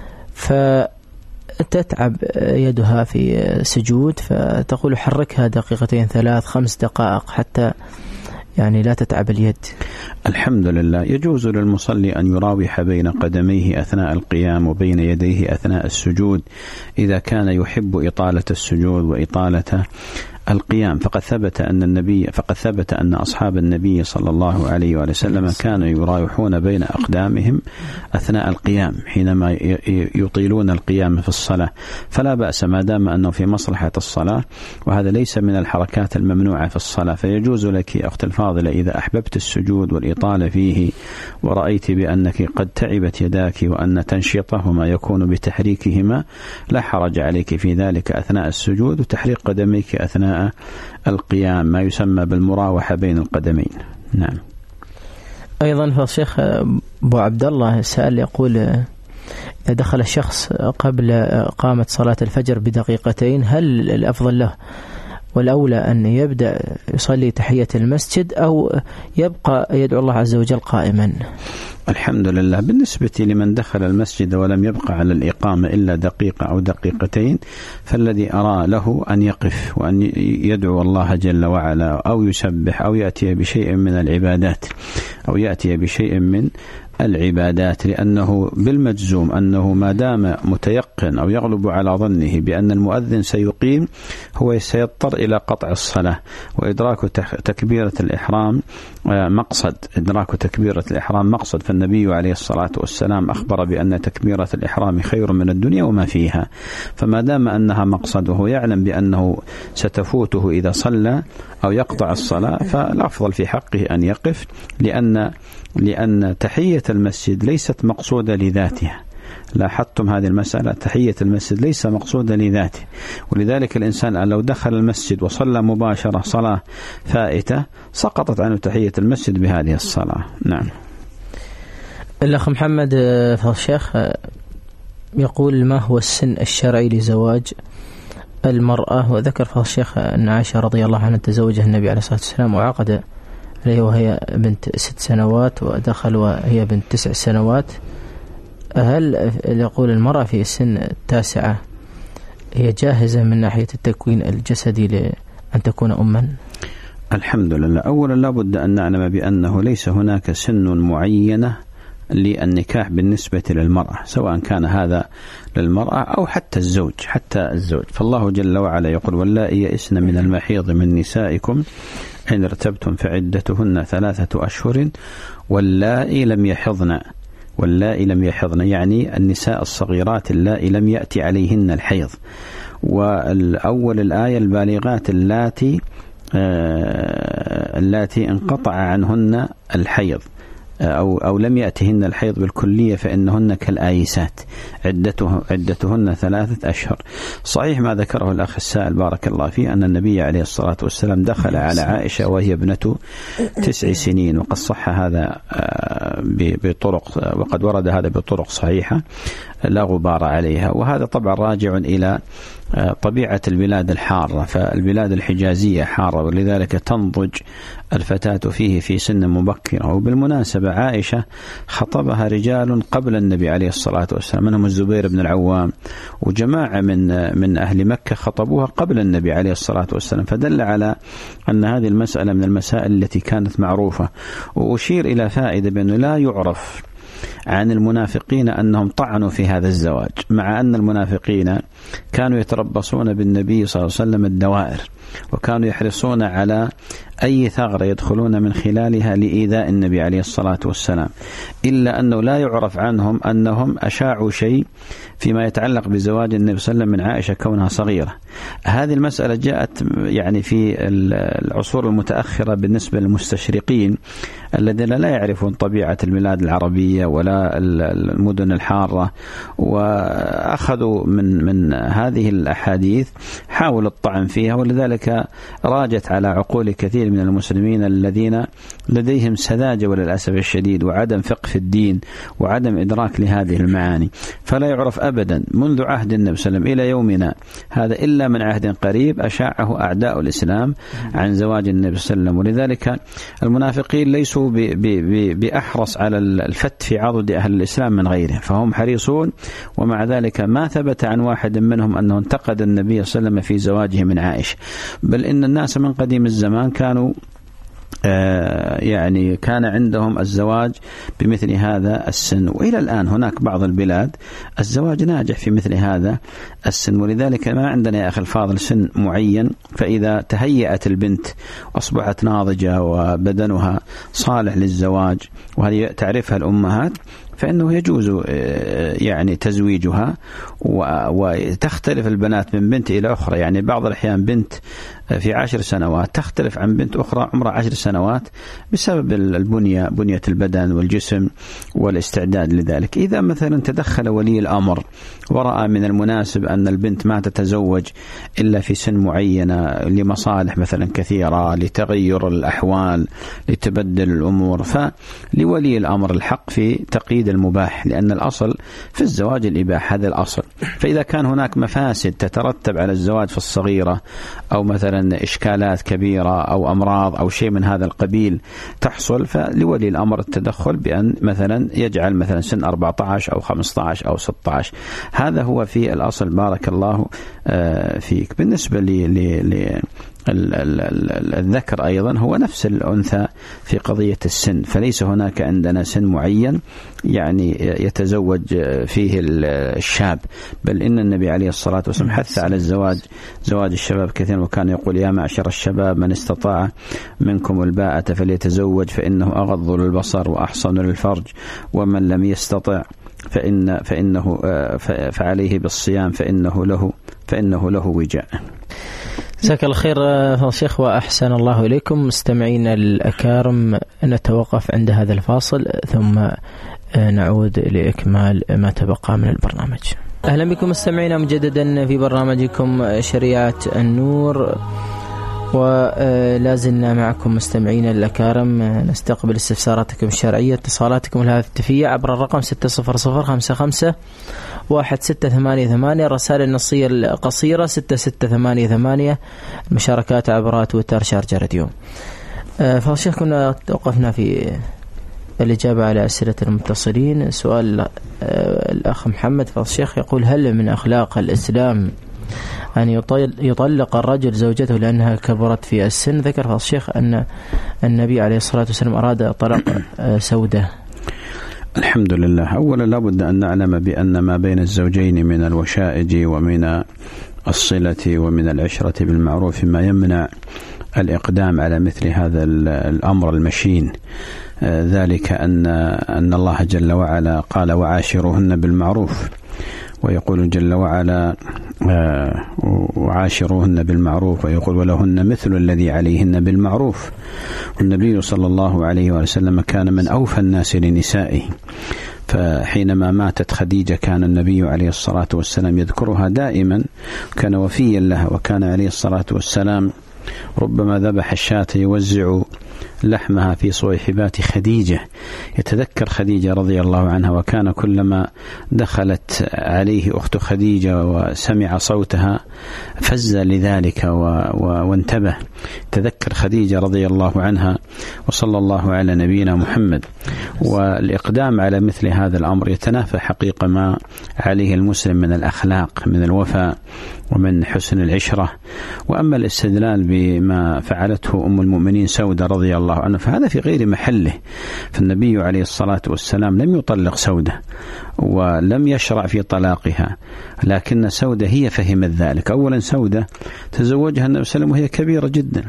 فتتعب يدها في السجود، فتقول حركها دقيقتين ثلاث خمس دقائق حتى يعني لا تتعب اليد. الحمد لله، يجوز للمصلي أن يراوح بين قدميه أثناء القيام وبين يديه أثناء السجود إذا كان يحب إطالة السجود وإطالة القيام. فقد ثبت أن النبي فقد ثبت أن أصحاب النبي صلى الله عليه وسلم كانوا يراوحون بين أقدامهم أثناء القيام حينما يطيلون القيام في الصلاة، فلا بأس ما دام أنه في مصلحة الصلاة، وهذا ليس من الحركات الممنوعة في الصلاة. فيجوز لك أختي الفاضلة إذا أحببت السجود والإطالة فيه ورأيت بأنك قد تعبت يداك وأن تنشيطهما يكون بتحريكهما، لا حرج عليك في ذلك أثناء السجود، وتحريك قدميك أثناء القيام ما يسمى بالمراوحة بين القدمين. نعم. أيضا فالشيخ أبو عبد الله سأل يقول، إذا دخل الشخص قبل قامة صلاة الفجر بدقيقتين، هل الأفضل له والأولى أن يبدأ يصلي تحية المسجد أو يبقى يدعو الله عز وجل قائما؟ الحمد لله، بالنسبة لمن دخل المسجد ولم يبقى على الإقامة إلا دقيقة أو دقيقتين، فالذي أرى له أن يقف وأن يدعو الله جل وعلا أو يسبح أو يأتي بشيء من العبادات أو يأتي بشيء من العبادات، لأنه بالمجزوم أنه ما دام متيقن أو يغلب على ظنه بأن المؤذن سيقيم، هو سيضطر إلى قطع الصلاة. وإدراك تكبيرة الإحرام مقصد إدراك تكبيرة الإحرام مقصد فالنبي عليه الصلاة والسلام أخبر بأن تكبيرة الإحرام خير من الدنيا وما فيها، فما دام أنها مقصده يعلم بأنه ستفوته إذا صلى أو يقطع الصلاة، فالأفضل في حقه أن يقف، لأن لأن تحية المسجد ليست مقصودة لذاتها. لاحظتم هذه المسألة، تحية المسجد ليس مقصودة لذاته، ولذلك الإنسان لو دخل المسجد وصلى مباشرة صلاة فائتة سقطت عنه تحية المسجد بهذه الصلاة. نعم. الأخ محمد فضل الشيخ يقول، ما هو السن الشرعي لزواج المرأة؟ وذكر فضل الشيخ أن عائشة رضي الله عنها تزوجها النبي عليه الصلاة والسلام وعقد عليه وهي بنت ست سنوات ودخل وهي بنت تسع سنوات. هل يقول المرأة في السن التاسعة هي جاهزة من ناحية التكوين الجسدي لأن تكون أما؟ الحمد لله، أولا لابد أن نعلم بأنه ليس هناك سن معينة للنكاح بالنسبة للمرأة، سواء كان هذا للمرأة أو حتى الزوج حتى الزوج فالله جل وعلا يقول: واللائي يئسن من المحيض من نسائكم إن ارتبتم فعدتهن ثلاثة أشهر واللائي لم يحضن واللائي لم يحضن يعني النساء الصغيرات اللائي لم يأتي عليهن الحيض. والأول الآية البالغات اللاتي اللاتي انقطع عنهن الحيض أو أو لم يأتهن الحيض بالكلية فإنهن كالآيسات عدته عدتهن ثلاثة أشهر. صحيح ما ذكره الأخ السائل بارك الله فيه أن النبي عليه الصلاة والسلام دخل على عائشة وهي ابنة تسع سنين، وقد صح هذا بطرق وقد ورد هذا بطرق صحيحة لا غبار عليها. وهذا طبعا راجع إلى طبيعة البلاد الحارة، فالبلاد الحجازية حارة ولذلك تنضج الفتاة فيه في سن مبكرة. وبالمناسبة عائشة خطبها رجال قبل النبي عليه الصلاة والسلام، منهم الزبير بن العوام وجماعة من من أهل مكة خطبوها قبل النبي عليه الصلاة والسلام، فدل على أن هذه المسألة من المسائل التي كانت معروفة. وأشير إلى فائدة بأنه لا يعرف عن المنافقين أنهم طعنوا في هذا الزواج، مع أن المنافقين كانوا يتربصون بالنبي صلى الله عليه وسلم الدوائر، وكانوا يحرصون على أي ثغرة يدخلون من خلالها لإيذاء النبي عليه الصلاة والسلام، إلا أنه لا يعرف عنهم أنهم أشاعوا شيء فيما يتعلق بزواج النبي صلى الله عليه وسلم من عائشة كونها صغيرة. هذه المسألة جاءت يعني في العصور المتأخرة بالنسبة للمستشرقين الذين لا يعرفون طبيعة البلاد العربية ولا المدن الحارة، وأخذوا من من هذه الأحاديث حاولوا الطعن فيها، ولذلك راجت على عقول كثير من المسلمين الذين لديهم سذاجة وللأسف الشديد وعدم فقه في الدين وعدم إدراك لهذه المعاني. فلا يعرف أبدا منذ عهد النبي صلى الله عليه وسلم إلى يومنا هذا إلا من عهد قريب أشاعه أعداء الإسلام عن زواج النبي صلى الله عليه وسلم. ولذلك المنافقين ليسوا بأحرص على الفت في عضد أهل الإسلام من غيره، فهم حريصون. ومع ذلك ما ثبت عن واحد منهم أنه انتقد النبي صلى الله عليه وسلم في زواجه من عائشة، بل إن الناس من قديم الزمان كانوا آه يعني كان عندهم الزواج بمثل هذا السن، وإلى الآن هناك بعض البلاد الزواج ناجح في مثل هذا السن. ولذلك ما عندنا يا أخي الفاضل سن معين، فإذا تهيأت البنت وأصبحت ناضجة وبدنها صالح للزواج وهذه تعرفها الأمهات فإنه يجوز يعني تزويجها. وتختلف البنات من بنت إلى أخرى، يعني بعض الأحيان بنت في عشر سنوات تختلف عن بنت أخرى عمرها عشر سنوات بسبب البنية بنية البدن والجسم والاستعداد لذلك. إذا مثلا تدخل ولي الأمر ورأى من المناسب أن البنت ما تتزوج إلا في سن معينة لمصالح مثلا كثيرة، لتغير الأحوال، لتبدل الأمور، فلولي الأمر الحق في تقييد المباح، لأن الأصل في الزواج الإباحة، هذا الأصل. فإذا كان هناك مفاسد تترتب على الزواج في الصغيرة أو مثلا إشكالات كبيرة أو أمراض أو شيء من هذا القبيل تحصل، فلولي الأمر التدخل بأن مثلا يجعل مثلا سن أربعة عشر أو خمسة عشر أو ستة عشر. هذا هو في الأصل. بارك الله فيك. بالنسبة ل الذكر أيضا هو نفس الأنثى في قضية السن، فليس هناك عندنا سن معين يعني يتزوج فيه الشاب، بل إن النبي عليه الصلاة والسلام حث على الزواج، زواج الشباب كثيرا، وكان يقول يا معشر الشباب من استطاع منكم الباءة فليتزوج فإنه أغض للبصر وأحصن للفرج، ومن لم يستطع فإن فإنه فعليه بالصيام فإنه له فإنه له وجاء. جزاك الله خير فضل الشيخ وأحسن الله إليكم. مستمعينا الأكارم نتوقف عند هذا الفاصل ثم نعود لإكمال ما تبقى من البرنامج. أهلا بكم مستمعينا مجددا في برنامجكم شريعة النور، ولازلنا معكم مستمعين الأكارم نستقبل استفساراتكم الشرعية، اتصالاتكم الهاتفية عبر الرقم ستة صفر صفر خمسة خمسة واحد ستة ثمانية ثمانية، الرسائل النصية القصيرة ستة ستة ثمانية ثمانية، المشاركات عبر تويتر شارجة راديو. فالشيخ كنا توقفنا في الإجابة على أسئلة المتصلين. سؤال الأخ محمد فالشيخ يقول هل من أخلاق الإسلام أن يطلق الرجل زوجته لأنها كبرت في السن؟ ذكر فضل الشيخ أن النبي عليه الصلاة والسلام أراد طلاق سودة. الحمد لله. أولا لابد أن نعلم بأن ما بين الزوجين من الوشائج ومن الصلة ومن العشرة بالمعروف ما يمنع الإقدام على مثل هذا الأمر المشين، ذلك أن أن الله جل وعلا قال وعاشروهن بالمعروف، ويقول جل وعلا وعاشروهن بالمعروف، ويقول ولهن مثل الذي عليهن بالمعروف. والنبي صلى الله عليه وسلم كان من أوفى الناس لنسائه، فحينما ماتت خديجة كان النبي عليه الصلاة والسلام يذكرها دائما، كان وفيا لها، وكان عليه الصلاة والسلام ربما ذبح الشاة يوزع لحمها في صويحبات خديجة. يتذكر خديجة رضي الله عنها، وكان كلما دخلت عليه أخت خديجة وسمع صوتها فز لذلك و... و... وانتبه. تذكر خديجة رضي الله عنها. وصلى الله على نبينا محمد. والإقدام على مثل هذا الأمر يتنافى حقيقة ما عليه المسلم من الأخلاق، من الوفاء ومن حسن العشرة. وأما الاستدلال بما فعلته أم المؤمنين سودة رضي الله عنها فهذا في غير محله. فالنبي عليه الصلاة والسلام لم يطلق سودة ولم يشرع في طلاقها، لكن سودة هي فهمت ذلك. أولا سودة تزوجها النبي صلى الله عليه وسلم وهي كبيرة جدا.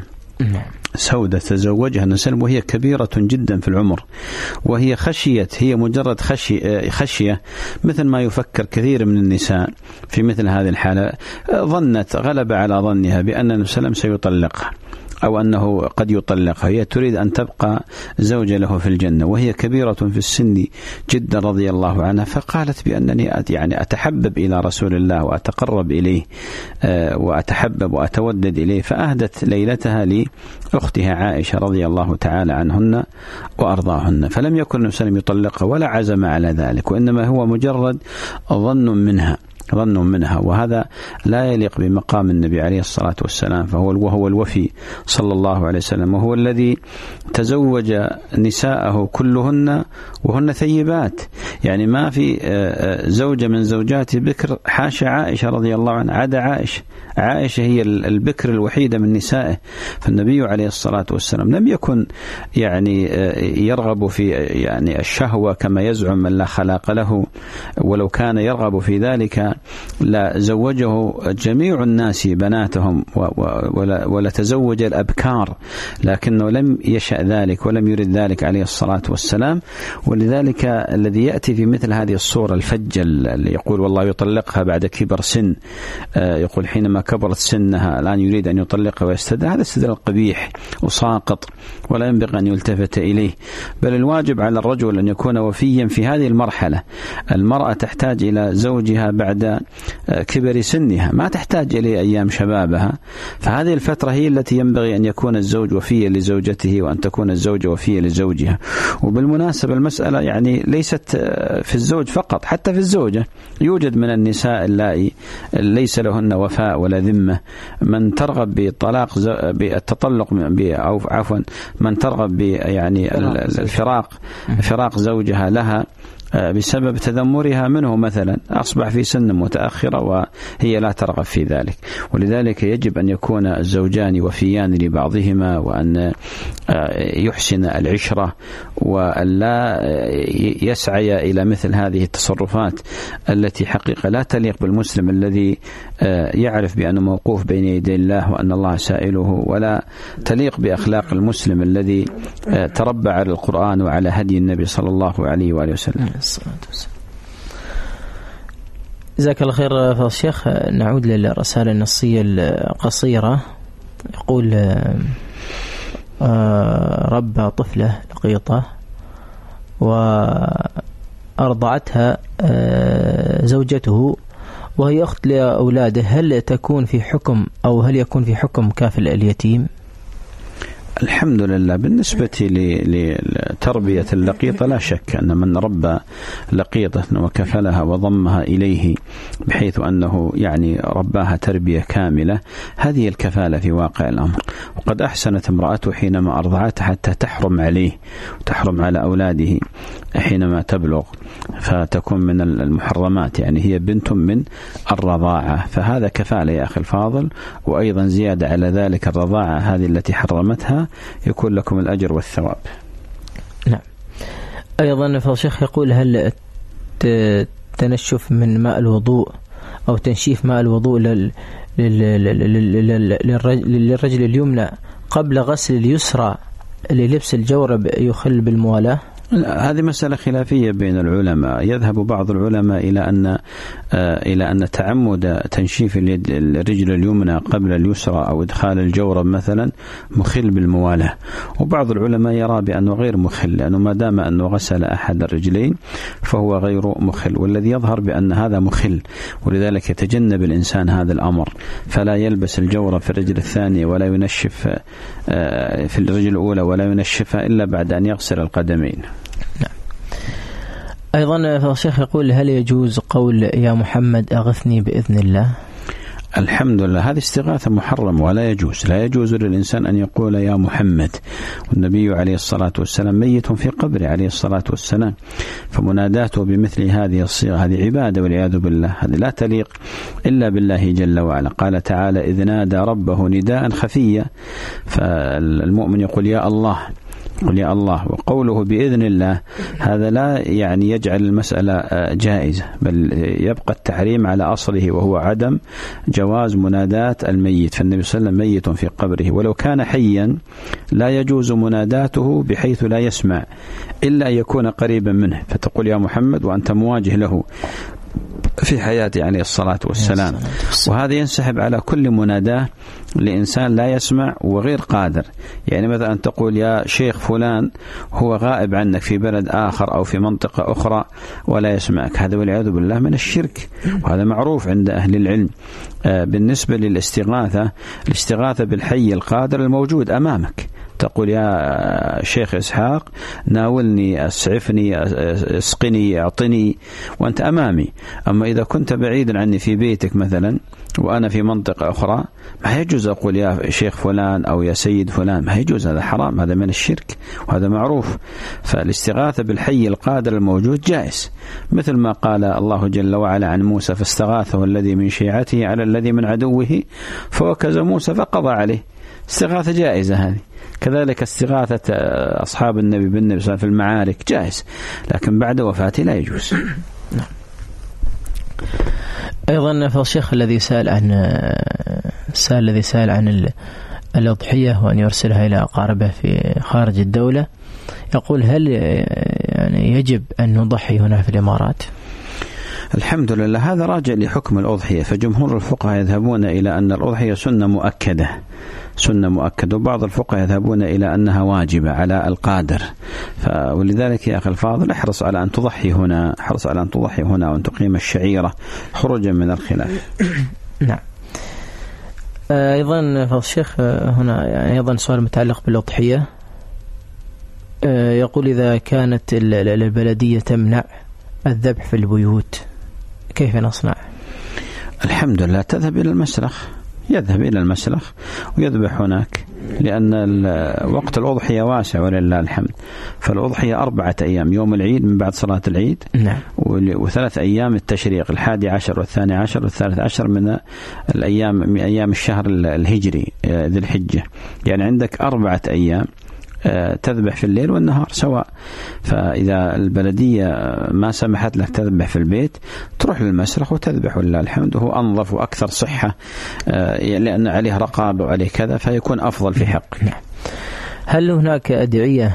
سودة تزوجها النبي صلى الله عليه وسلم وهي كبيرة جدا في العمر، وهي خشيت، هي مجرد خشي خشية مثل ما يفكر كثير من النساء في مثل هذه الحالة. ظنت، غلب على ظنها بأن النبي صلى الله عليه وسلم سيطلقها أو أنه قد يطلقها. هي تريد أن تبقى زوجة له في الجنة وهي كبيرة في السن جدا رضي الله عنها. فقالت بأنني يعني أتحبب إلى رسول الله وأتقرب إليه وأتحبب وأتودد إليه. فأهدت ليلتها لأختها عائشة رضي الله تعالى عنهن وأرضاهن. فلم يكن النبي صلى الله عليه وسلم يطلقها ولا عزم على ذلك، وإنما هو مجرد ظن منها ظن منها وهذا لا يليق بمقام النبي عليه الصلاة والسلام. فهو وهو الوفي صلى الله عليه وسلم، وهو الذي تزوج نساءه كلهن وهن ثيبات. يعني ما في زوجة من زوجات بكر حاشا عائشة رضي الله عنها، عدا عائشة. عائشة هي البكر الوحيدة من نسائه. فالنبي عليه الصلاة والسلام لم يكن يعني يرغب في يعني الشهوة كما يزعم من لا خلاق له، ولو كان يرغب في ذلك لا زوجه جميع الناس بناتهم ولا, ولا تزوج الأبكار، لكنه لم يشأ ذلك ولم يرد ذلك عليه الصلاة والسلام. ولذلك الذي يأتي في مثل هذه الصورة الفجة اللي يقول والله يطلقها بعد كبر سن، يقول حينما كبرت سنها الآن يريد أن يطلقها ويستدل، هذا استدلال قبيح وساقط ولا ينبغي أن يلتفت إليه. بل الواجب على الرجل أن يكون وفيا في هذه المرحلة. المرأة تحتاج إلى زوجها بعد كبر سنها، ما تحتاج إلى أيام شبابها. فهذه الفترة هي التي ينبغي أن يكون الزوج وفيا لزوجته وأن تكون الزوجة وفية لزوجها. وبالمناسبة المسألة يعني ليست في الزوج فقط، حتى في الزوجة يوجد من النساء اللائي ليس لهن وفاء ولا ذمة. من ترغب بطلاق بالتطلق أو عفوا من ترغب يعني الفراق فراق زوجها لها بسبب تذمرها منه مثلا، أصبح في سن متأخرة وهي لا ترغب في ذلك. ولذلك يجب أن يكون الزوجان وفيان لبعضهما، وأن يحسن العشرة، وأن لا يسعي إلى مثل هذه التصرفات التي حقيقة لا تليق بالمسلم الذي يعرف بأنه موقوف بين يدي الله وأن الله سائله، ولا تليق بأخلاق المسلم الذي تربى على القرآن وعلى هدي النبي صلى الله عليه وآله وسلم. جزاك الله خير فضيلة الشيخ. نعود للرسالة النصية القصيرة. يقول ربى طفلة لقيطة وأرضعتها زوجته وهي أخت لأولاده، هل تكون في حكم أو هل يكون في حكم كافل اليتيم؟ الحمد لله. بالنسبة لتربية اللقيطة لا شك أن من ربى لقيطة وكفلها وضمها إليه بحيث أنه يعني رباها تربية كاملة، هذه الكفالة في واقع الأمر. وقد أحسنت امرأته حينما أرضعتها حتى تحرم عليه وتحرم على أولاده حينما تبلغ، فتكون من المحرمات، يعني هي بنت من الرضاعة. فهذا كفالة يا أخي الفاضل. وأيضا زيادة على ذلك الرضاعة هذه التي حرمتها يكون لكم الأجر والثواب. نعم. أيضا فالشيخ يقول هل تنشف من ماء الوضوء أو تنشيف ماء الوضوء لل... للرجل اليمنى قبل غسل اليسرى للبس الجورب يخل بالموالاة؟ هذه مسألة خلافية بين العلماء. يذهب بعض العلماء إلى أن إلى أن تعمد تنشيف اليد الرجل اليمنى قبل اليسرى أو إدخال الجورب مثلا مخل بالموالاة، وبعض العلماء يرى بأنه غير مخل، لأنه ما دام أنه غسل أحد الرجلين فهو غير مخل، والذي يظهر بأن هذا مخل، ولذلك يتجنب الإنسان هذا الأمر، فلا يلبس الجورب في الرجل الثانية ولا ينشف في الرجل الأولى ولا ينشفها إلا بعد أن يغسل القدمين. أيضا الشيخ يقول: هل يجوز قول يا محمد أغثني بإذن الله؟ الحمد لله، هذه استغاثة محرمة ولا يجوز. لا يجوز للإنسان أن يقول يا محمد، والنبي عليه الصلاة والسلام ميت في قبره عليه الصلاة والسلام، فمناداته بمثل هذه الصيغة هذه عبادة والعياذ بالله، هذه لا تليق إلا بالله جل وعلا. قال تعالى: إذ نادى ربه نداء خفيا، فالمؤمن يقول يا الله قل يا الله، وقوله بإذن الله هذا لا يعني يجعل المسألة جائزة، بل يبقى التحريم على أصله وهو عدم جواز مناداة الميت، فالنبي صلى الله عليه وسلم ميت في قبره، ولو كان حيا لا يجوز مناداته بحيث لا يسمع إلا أن يكون قريبا منه، فتقول يا محمد وأنت مواجه له في حياته عليه الصلاة والسلام. وهذا ينسحب على كل مناداة لإنسان لا يسمع وغير قادر، يعني مثلا تقول يا شيخ فلان هو غائب عنك في بلد آخر أو في منطقة أخرى ولا يسمعك، هذا والعياذ بالله من الشرك، وهذا معروف عند أهل العلم. بالنسبة للاستغاثة، الاستغاثة بالحي القادر الموجود أمامك، تقول يا شيخ إسحاق ناولني، أسعفني، اسقني، أعطني، وأنت أمامي. أما إذا كنت بعيدا عني في بيتك مثلا وأنا في منطقة أخرى ما يجوز أقول يا شيخ فلان أو يا سيد فلان، ما يجوز، هذا حرام، هذا من الشرك وهذا معروف. فالاستغاثة بالحي القادر الموجود جائز، مثل ما قال الله جل وعلا عن موسى: فاستغاثه الذي من شيعته على الذي من عدوه فوكز موسى فقضى عليه. استغاثة جائزة هذه. كذلك استغاثة أصحاب النبي بالنبي صلى الله عليه وسلم في المعارك جائز، لكن بعد وفاته لا يجوز. أيضا فالشيخ الذي سأل عن السائل الذي سأل عن الأضحية وأن يرسلها إلى أقاربه في خارج الدولة، يقول: هل يعني يجب أن نضحي هنا في الإمارات؟ الحمد لله، هذا راجع لحكم الأضحية، فجمهور الفقهاء يذهبون إلى أن الأضحية سنة مؤكدة سنة مؤكدة وبعض الفقهاء يذهبون إلى أنها واجبة على القادر. ولذلك يا أخي الفاضل احرص على أن تضحي هنا، احرص على أن تضحي هنا وأن تقيم الشعيرة خروجا من الخلاف. نعم. أيضا فالشيخ هنا يعني أيضا سؤال متعلق بالأضحية، يقول: إذا كانت البلدية تمنع الذبح في البيوت كيف نصنع؟ الحمد لله، تذهب إلى المسرح، يذهب إلى المسرح ويذبح هناك، لأن وقت الأضحية واسع ولله الحمد. فالأضحية أربعة أيام، يوم العيد من بعد صلاة العيد، نعم. وثلاث أيام التشريق، الحادي عشر والثاني عشر والثالث عشر من الأيام من أيام الشهر الهجري ذي الحجة، يعني عندك أربعة أيام تذبح في الليل والنهار سواء. فإذا البلدية ما سمحت لك تذبح في البيت تروح للمسرح وتذبح ولله الحمد، وهو أنظف وأكثر صحة لأن عليه رقابة وعليه كذا، فيكون أفضل في حقك. هل هناك أدعية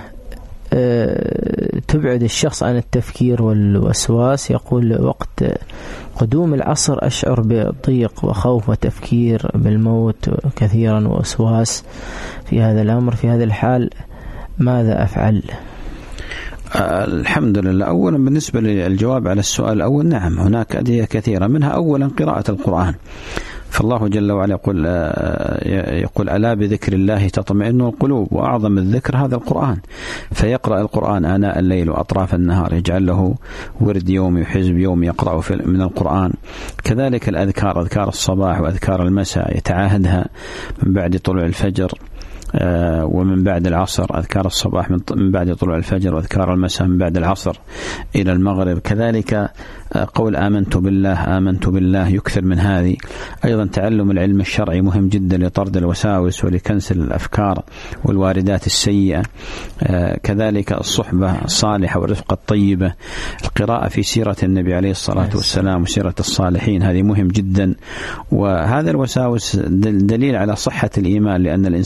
تبعد الشخص عن التفكير والوسواس؟ يقول: وقت قدوم العصر أشعر بضيق وخوف وتفكير بالموت كثيرا ووسواس في هذا الأمر، في هذا الحال ماذا أفعل؟ الحمد لله، أولا بالنسبة للجواب على السؤال الأول، نعم هناك أدعية كثيرة، منها أولا قراءة القرآن، فالله جل وعلا يقول يقول ألا بذكر الله تطمئن القلوب، وأعظم الذكر هذا القرآن، فيقرأ القرآن آناء الليل وأطراف النهار، يجعل له ورد يومي وحزب يومي يقرأ من القرآن. كذلك الأذكار، أذكار الصباح وأذكار المساء يتعاهدها من بعد طلوع الفجر ومن بعد العصر، أذكار الصباح من بعد طلوع الفجر، وأذكار المساء من بعد العصر إلى المغرب. كذلك قول آمنت بالله آمنت بالله يكثر من هذه. أيضا تعلم العلم الشرعي مهم جدا لطرد الوساوس ولكنس الأفكار والواردات السيئة. كذلك الصحبة الصالحة والرفقة الطيبة، القراءة في سيرة النبي عليه الصلاة والسلام وسيرة الصالحين، هذه مهم جدا. وهذا الوساوس دليل على صحة الإيمان، لأن الإنسان إذا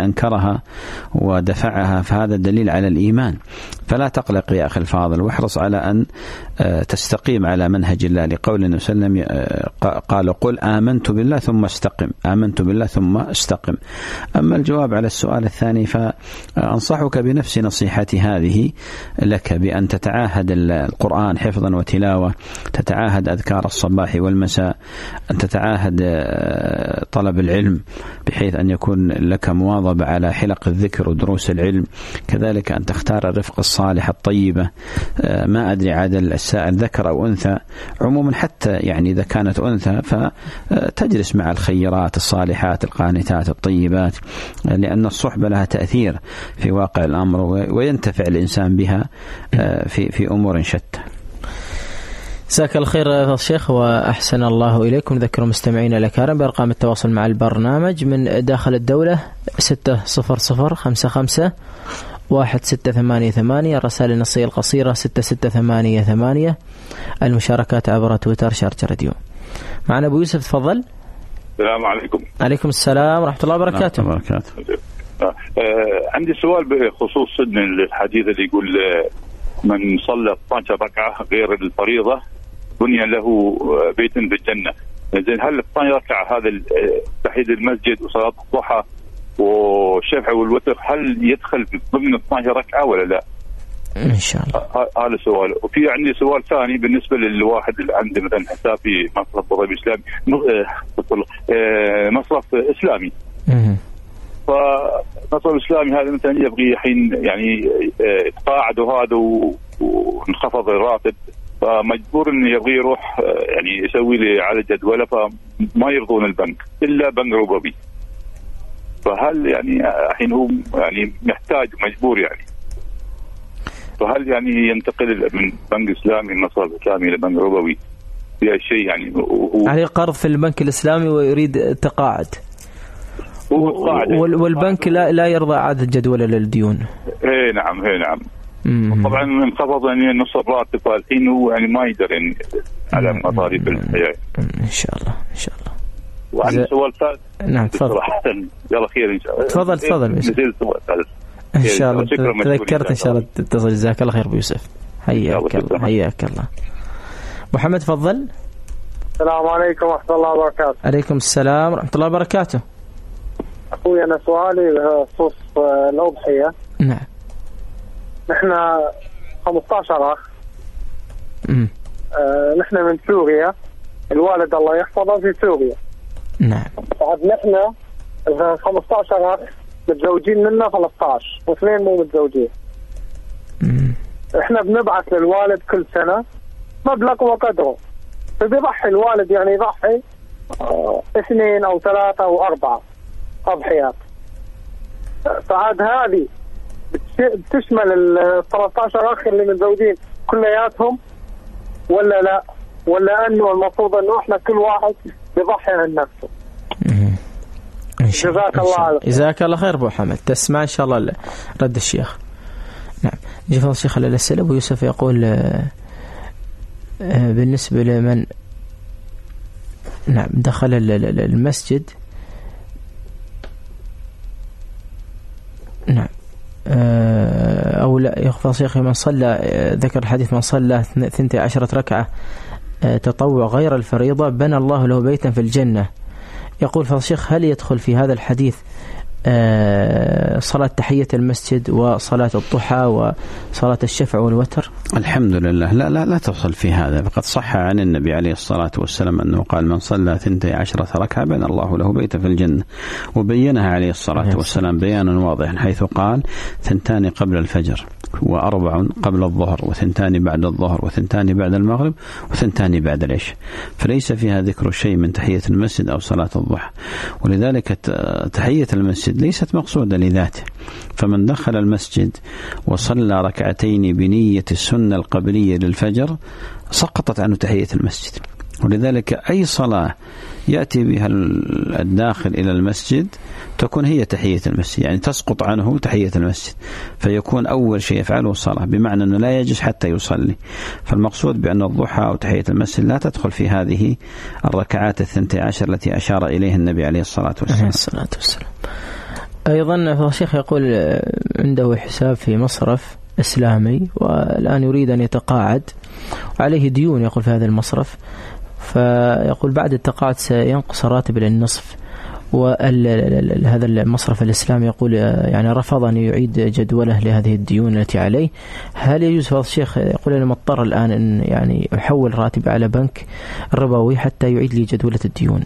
أنكرها ودفعها فهذا دليل على الإيمان. فلا تقلق يا أخي الفاضل، واحرص على أن تستقيم على منهج الله، لقول النبي صلى الله عليه وسلم قال قل آمنت بالله ثم استقم، آمنت بالله ثم استقم. أما الجواب على السؤال الثاني فأنصحك بنفس نصيحتي هذه لك، بأن تتعاهد القرآن حفظا وتلاوة، تتعاهد أذكار الصباح والمساء، أن تتعاهد طلب العلم بحيث أن يكون لك مواظبة على حلق الذكر ودروس العلم، كذلك أن تختار الرفق الصالح الطيبة. ما أدري عاد السائل ذكر أو أنثى، عموما حتى يعني إذا كانت أنثى فتجلس مع الخيرات الصالحات القانتات الطيبات، لأن الصحبة لها تأثير في واقع الأمر وينتفع الإنسان بها في في أمور شتى. جزاك الخير يا الشيخ وأحسن الله إليكم. نذكر مستمعينا الأكارم بأرقام التواصل مع البرنامج من داخل الدولة ستة صفر صفر خمسة خمسة واحد ستة ثمانية ثمانية، الرسائل النصية القصيرة ستة ستة ثمانية ثمانية، المشاركات عبر تويتر شارجة راديو. معنا أبو يوسف، تفضل. السلام عليكم. عليكم السلام ورحمة الله وبركاته. وبركاته. آه عندي سؤال بخصوص الحديث اللي يقول من صلى اثنتي عشرة ركعة غير الفريضة بني له بيت في الجنة. زين، هل اثنتي ركعة هذا تحية المسجد وصلاة الضحى والشفع والوتر هل يدخل ضمن اثنتي عشرة ركعة ولا لا؟ إن شاء الله. هذا سؤال. وفي عندي سؤال ثاني بالنسبة للواحد اللي عنده مثلا حساب في مصرف ضريبي إسلامي، مصرف إسلامي. فمصرف إسلامي هذا مثلا يبغي حين يعني يتقاعد وهذا وانخفض الراتب، فمجبور إنه يبغي يروح يعني يسوي لي على جدولة، فما يرضون البنك إلا بنك ربوي. فهل يعني حين هو يعني محتاج مجبور يعني، فهل يعني ينتقل من بنك إسلامي مصرف إسلامي إلى بنك ربوي في شيء يعني وهو عليه قرض في البنك الإسلامي ويريد التقاعد، والبنك لا لا يرضى إعادة جدولة للديون؟ إيه نعم، إيه نعم. مم. طبعا انخفض يعني نص الراتب، فالحين هو يعني ما يقدر يعني على مصاريف الحياة. إن شاء الله إن شاء الله. وعندي سؤال ثالث. نعم تفضل. يلا خير إن شاء الله. تفضل تفضل. إن شاء الله تذكرت إن شاء الله تتصل. جزاك الله خير أبو يوسف، حياك الله حياك الله. محمد تفضل. السلام عليكم ورحمة الله وبركاته. عليكم السلام ورحمة الله وبركاته. أخوي أنا سؤالي بخصوص الأضحية. نعم. نحن خمسة عشر أخ. امم آه نحن من سوريا، الوالد الله يحفظه في سوريا. نعم. بعد نحن ال خمسة عشر أخ متزوجين منا ثلاثة عشر واثنين مو متزوجين. امم احنا بنبعث للوالد كل سنة مبلغ وقدره، فبيضحي الوالد يعني يضحي اه اثنين او ثلاثة او اربعة اضحيات. فعاد هذه بتشمل ال ثلاثة عشر اخ اللي متزوجين كلياتهم ولا لا؟ ولا انه المفروض انه احنا كل واحد يضحي عن نفسه؟ جزاك الله خير. جزاك الله خير ابو حمد. تسمع ان شاء الله رد الشيخ. نعم. جفا الشيخ على الأسئلة. أبو يوسف يقول بالنسبة لمن نعم دخل المسجد، نعم أو لا يخفى شيخ من صلى، ذكر الحديث من صلى ثنتي عشرة ركعة تطوع غير الفريضة بنى الله له بيتا في الجنة. يقول فالشيخ هل يدخل في هذا الحديث صلاة تحية المسجد وصلاة الضحى وصلاة الشفع والوتر؟ الحمد لله لا لا لا تدخل في هذا، فقد صح عن النبي عليه الصلاة والسلام أنه قال من صلى ثنتي عشرة ركعة بنى الله له بيتا في الجنة، وبينها عليه الصلاة والسلام بيانا واضحا حيث قال ثنتان قبل الفجر وأربع قبل الظهر وثنتان بعد الظهر وثنتان بعد المغرب وثنتان بعد العشاء، فليس فيها ذكر شيء من تحية المسجد أو صلاة الضحى. ولذلك تحية المسجد ليست مقصودة لذاته، فمن دخل المسجد وصلى ركعتين بنية السنة القبلية للفجر سقطت عنه تحية المسجد. ولذلك أي صلاة يأتي بها الداخل إلى المسجد تكون هي تحية المسجد، يعني تسقط عنه تحية المسجد، فيكون أول شيء يفعله الصلاة، بمعنى أنه لا يجلس حتى يصلي. فالمقصود بأن الضحى أو تحية المسجد لا تدخل في هذه الركعات الثنتي عشر التي أشار إليها النبي عليه الصلاة والسلام. الصلاة والسلام. أيضا الشيخ يقول عنده حساب في مصرف إسلامي والآن يريد أن يتقاعد وعليه ديون يقول في هذا المصرف، فيقول بعد التقاعد سينقص الراتب إلى النصف، وهذا المصرف الإسلامي يقول يعني رفض أن يعيد جدوله لهذه الديون التي عليه. هل يجوز فضل الشيخ؟ يقول أنا مضطر الآن أن يعني أحول راتبي على بنك ربوي حتى يعيد لي جدولة الديون.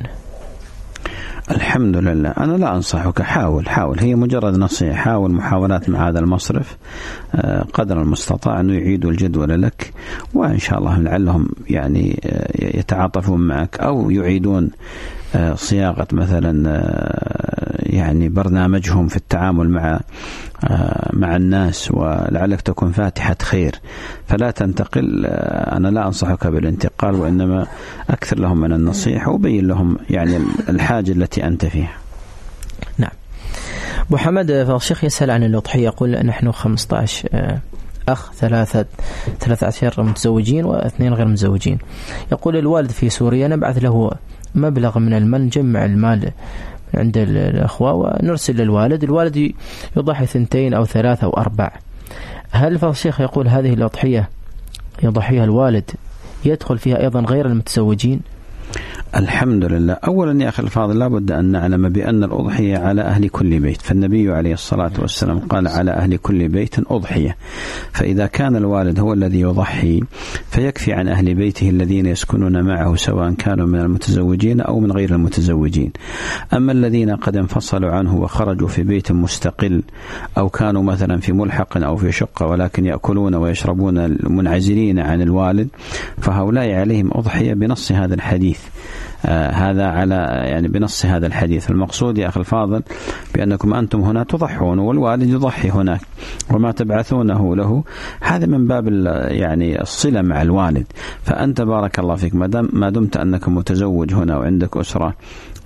الحمد لله، أنا لا أنصحك، حاول حاول هي مجرد نصيحة، حاول محاولات مع هذا المصرف قدر المستطاع أنه يعيدوا الجدول لك، وإن شاء الله لعلهم يعني يتعاطفون معك أو يعيدون صياغة مثلا يعني برنامجهم في التعامل مع مع الناس، ولعلك تكون فاتحة خير. فلا تنتقل، أنا لا أنصحك بالانتقال، وإنما أكثر لهم من النصيحة وبين لهم يعني الحاجة التي أنت فيها. نعم. أبو حمد الشيخ يسأل عن الأضحية، يقول نحن خمسة عشر أخ، ثلاثة ثلاثة عشر متزوجين واثنين غير متزوجين. يقول الوالد في سوريا نبعث له مبلغ من المال، نجمع المال عند الأخوة ونرسل للوالد، الوالد يضحي ثنتين أو ثلاثة أو أربع. هل فضل الشيخ يقول هذه الأضحية يضحيها الوالد يدخل فيها أيضا غير المتزوجين؟ الحمد لله. أولا يا أخي الفاضل لابد أن نعلم بأن الأضحية على أهل كل بيت، فالنبي عليه الصلاة والسلام قال على أهل كل بيت أضحية، فإذا كان الوالد هو الذي يضحي فيكفي عن أهل بيته الذين يسكنون معه سواء كانوا من المتزوجين أو من غير المتزوجين. أما الذين قد انفصلوا عنه وخرجوا في بيت مستقل أو كانوا مثلا في ملحق أو في شقة ولكن يأكلون ويشربون منعزلين عن الوالد، فهؤلاء عليهم أضحية بنص هذا الحديث. آه هذا على يعني بنص هذا الحديث. المقصود يا أخي الفاضل بأنكم أنتم هنا تضحون والوالد يضحي هناك، وما تبعثونه له هذا من باب يعني الصلة مع الوالد. فأنت بارك الله فيك ما دمت أنك متزوج هنا وعندك أسرة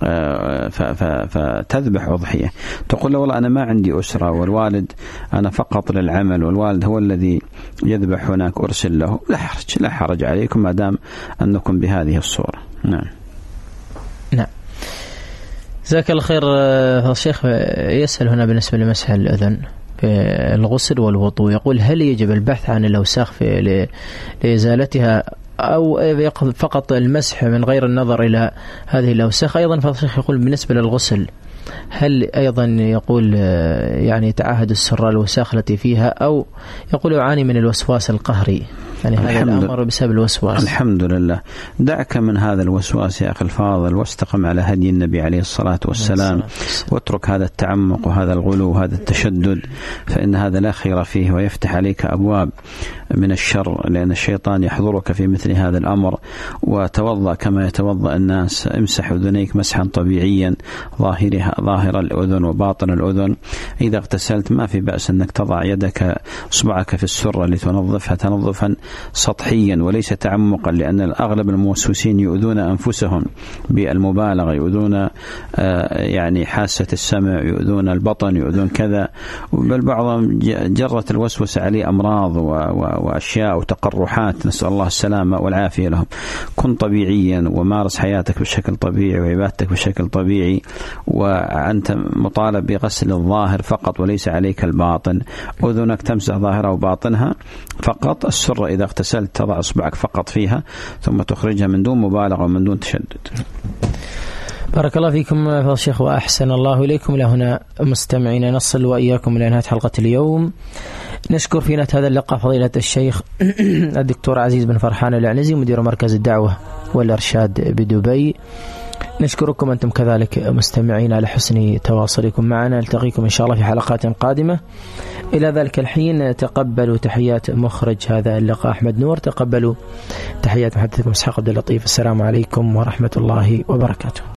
فتذبح أضحية، تقول له والله أنا ما عندي أسرة والوالد أنا فقط للعمل والوالد هو الذي يذبح هناك أرسل له، لا حرج لا حرج عليكم ما دام أنكم بهذه الصورة. نعم. نعم. جزاك الله خير. الشيخ يسأل هنا بالنسبة لمسح الأذن في الغسل والوضوء، يقول هل يجب البحث عن الأوساخ في لإزالتها أو فقط المسح من غير النظر إلى هذه الأوساخ؟ أيضا فالشيخ يقول بالنسبة للغسل هل أيضا يقول يعني تعاهد السرة الوساخ التي فيها، أو يقول يعاني من الوسواس القهري، يعني هذا الأمر بسبب الوسواس؟ الحمد لله. دعك من هذا الوسواس يا أخي الفاضل واستقم على هدي النبي عليه الصلاة والسلام، واترك هذا التعمق وهذا الغلو وهذا التشدد، فإن هذا لا خير فيه ويفتح عليك أبواب من الشر، لأن الشيطان يحضرك في مثل هذا الأمر. وتوضأ كما يتوضأ الناس، امسح أذنيك مسحا طبيعيا ظاهرها ظاهر الأذن وباطن الأذن. إذا اغتسلت ما في بأس أنك تضع يدك اصبعك في السرة لتنظفها تنظفا سطحيا وليس تعمقا، لأن أغلب الموسوسين يؤذون أنفسهم بالمبالغة، يؤذون يعني حاسة السمع، يؤذون البطن، يؤذون كذا، بل بعضهم جرت الوسوسة عليه أمراض وأشياء وتقرحات، نسأل الله السلامة والعافية لهم. كن طبيعيا ومارس حياتك بشكل طبيعي وعبادتك بشكل طبيعي، وأنت مطالب بغسل الظاهر فقط وليس عليك الباطن. أذنك تمسح ظاهرها وباطنها فقط، السرة إذا اغتسلت تضع أصبعك فقط فيها ثم تخرجها من دون مبالغة ومن دون تشدد. بارك الله فيكم فضل الشيخ وأحسن الله إليكم. لهنا مستمعين نصل وإياكم إلى نهاية حلقة اليوم. نشكر في نهاية هذا اللقاء فضيلة الشيخ الدكتور عزيز بن فرحان العنزي مدير مركز الدعوة والإرشاد بدبي. نشكركم أنتم كذلك مستمعين على حسن تواصلكم معنا. نلتقيكم إن شاء الله في حلقات قادمة. إلى ذلك الحين تقبلوا تحيات مخرج هذا اللقاء أحمد نور، تقبلوا تحيات محدثكم إسحاق عبد اللطيف. السلام عليكم ورحمة الله وبركاته.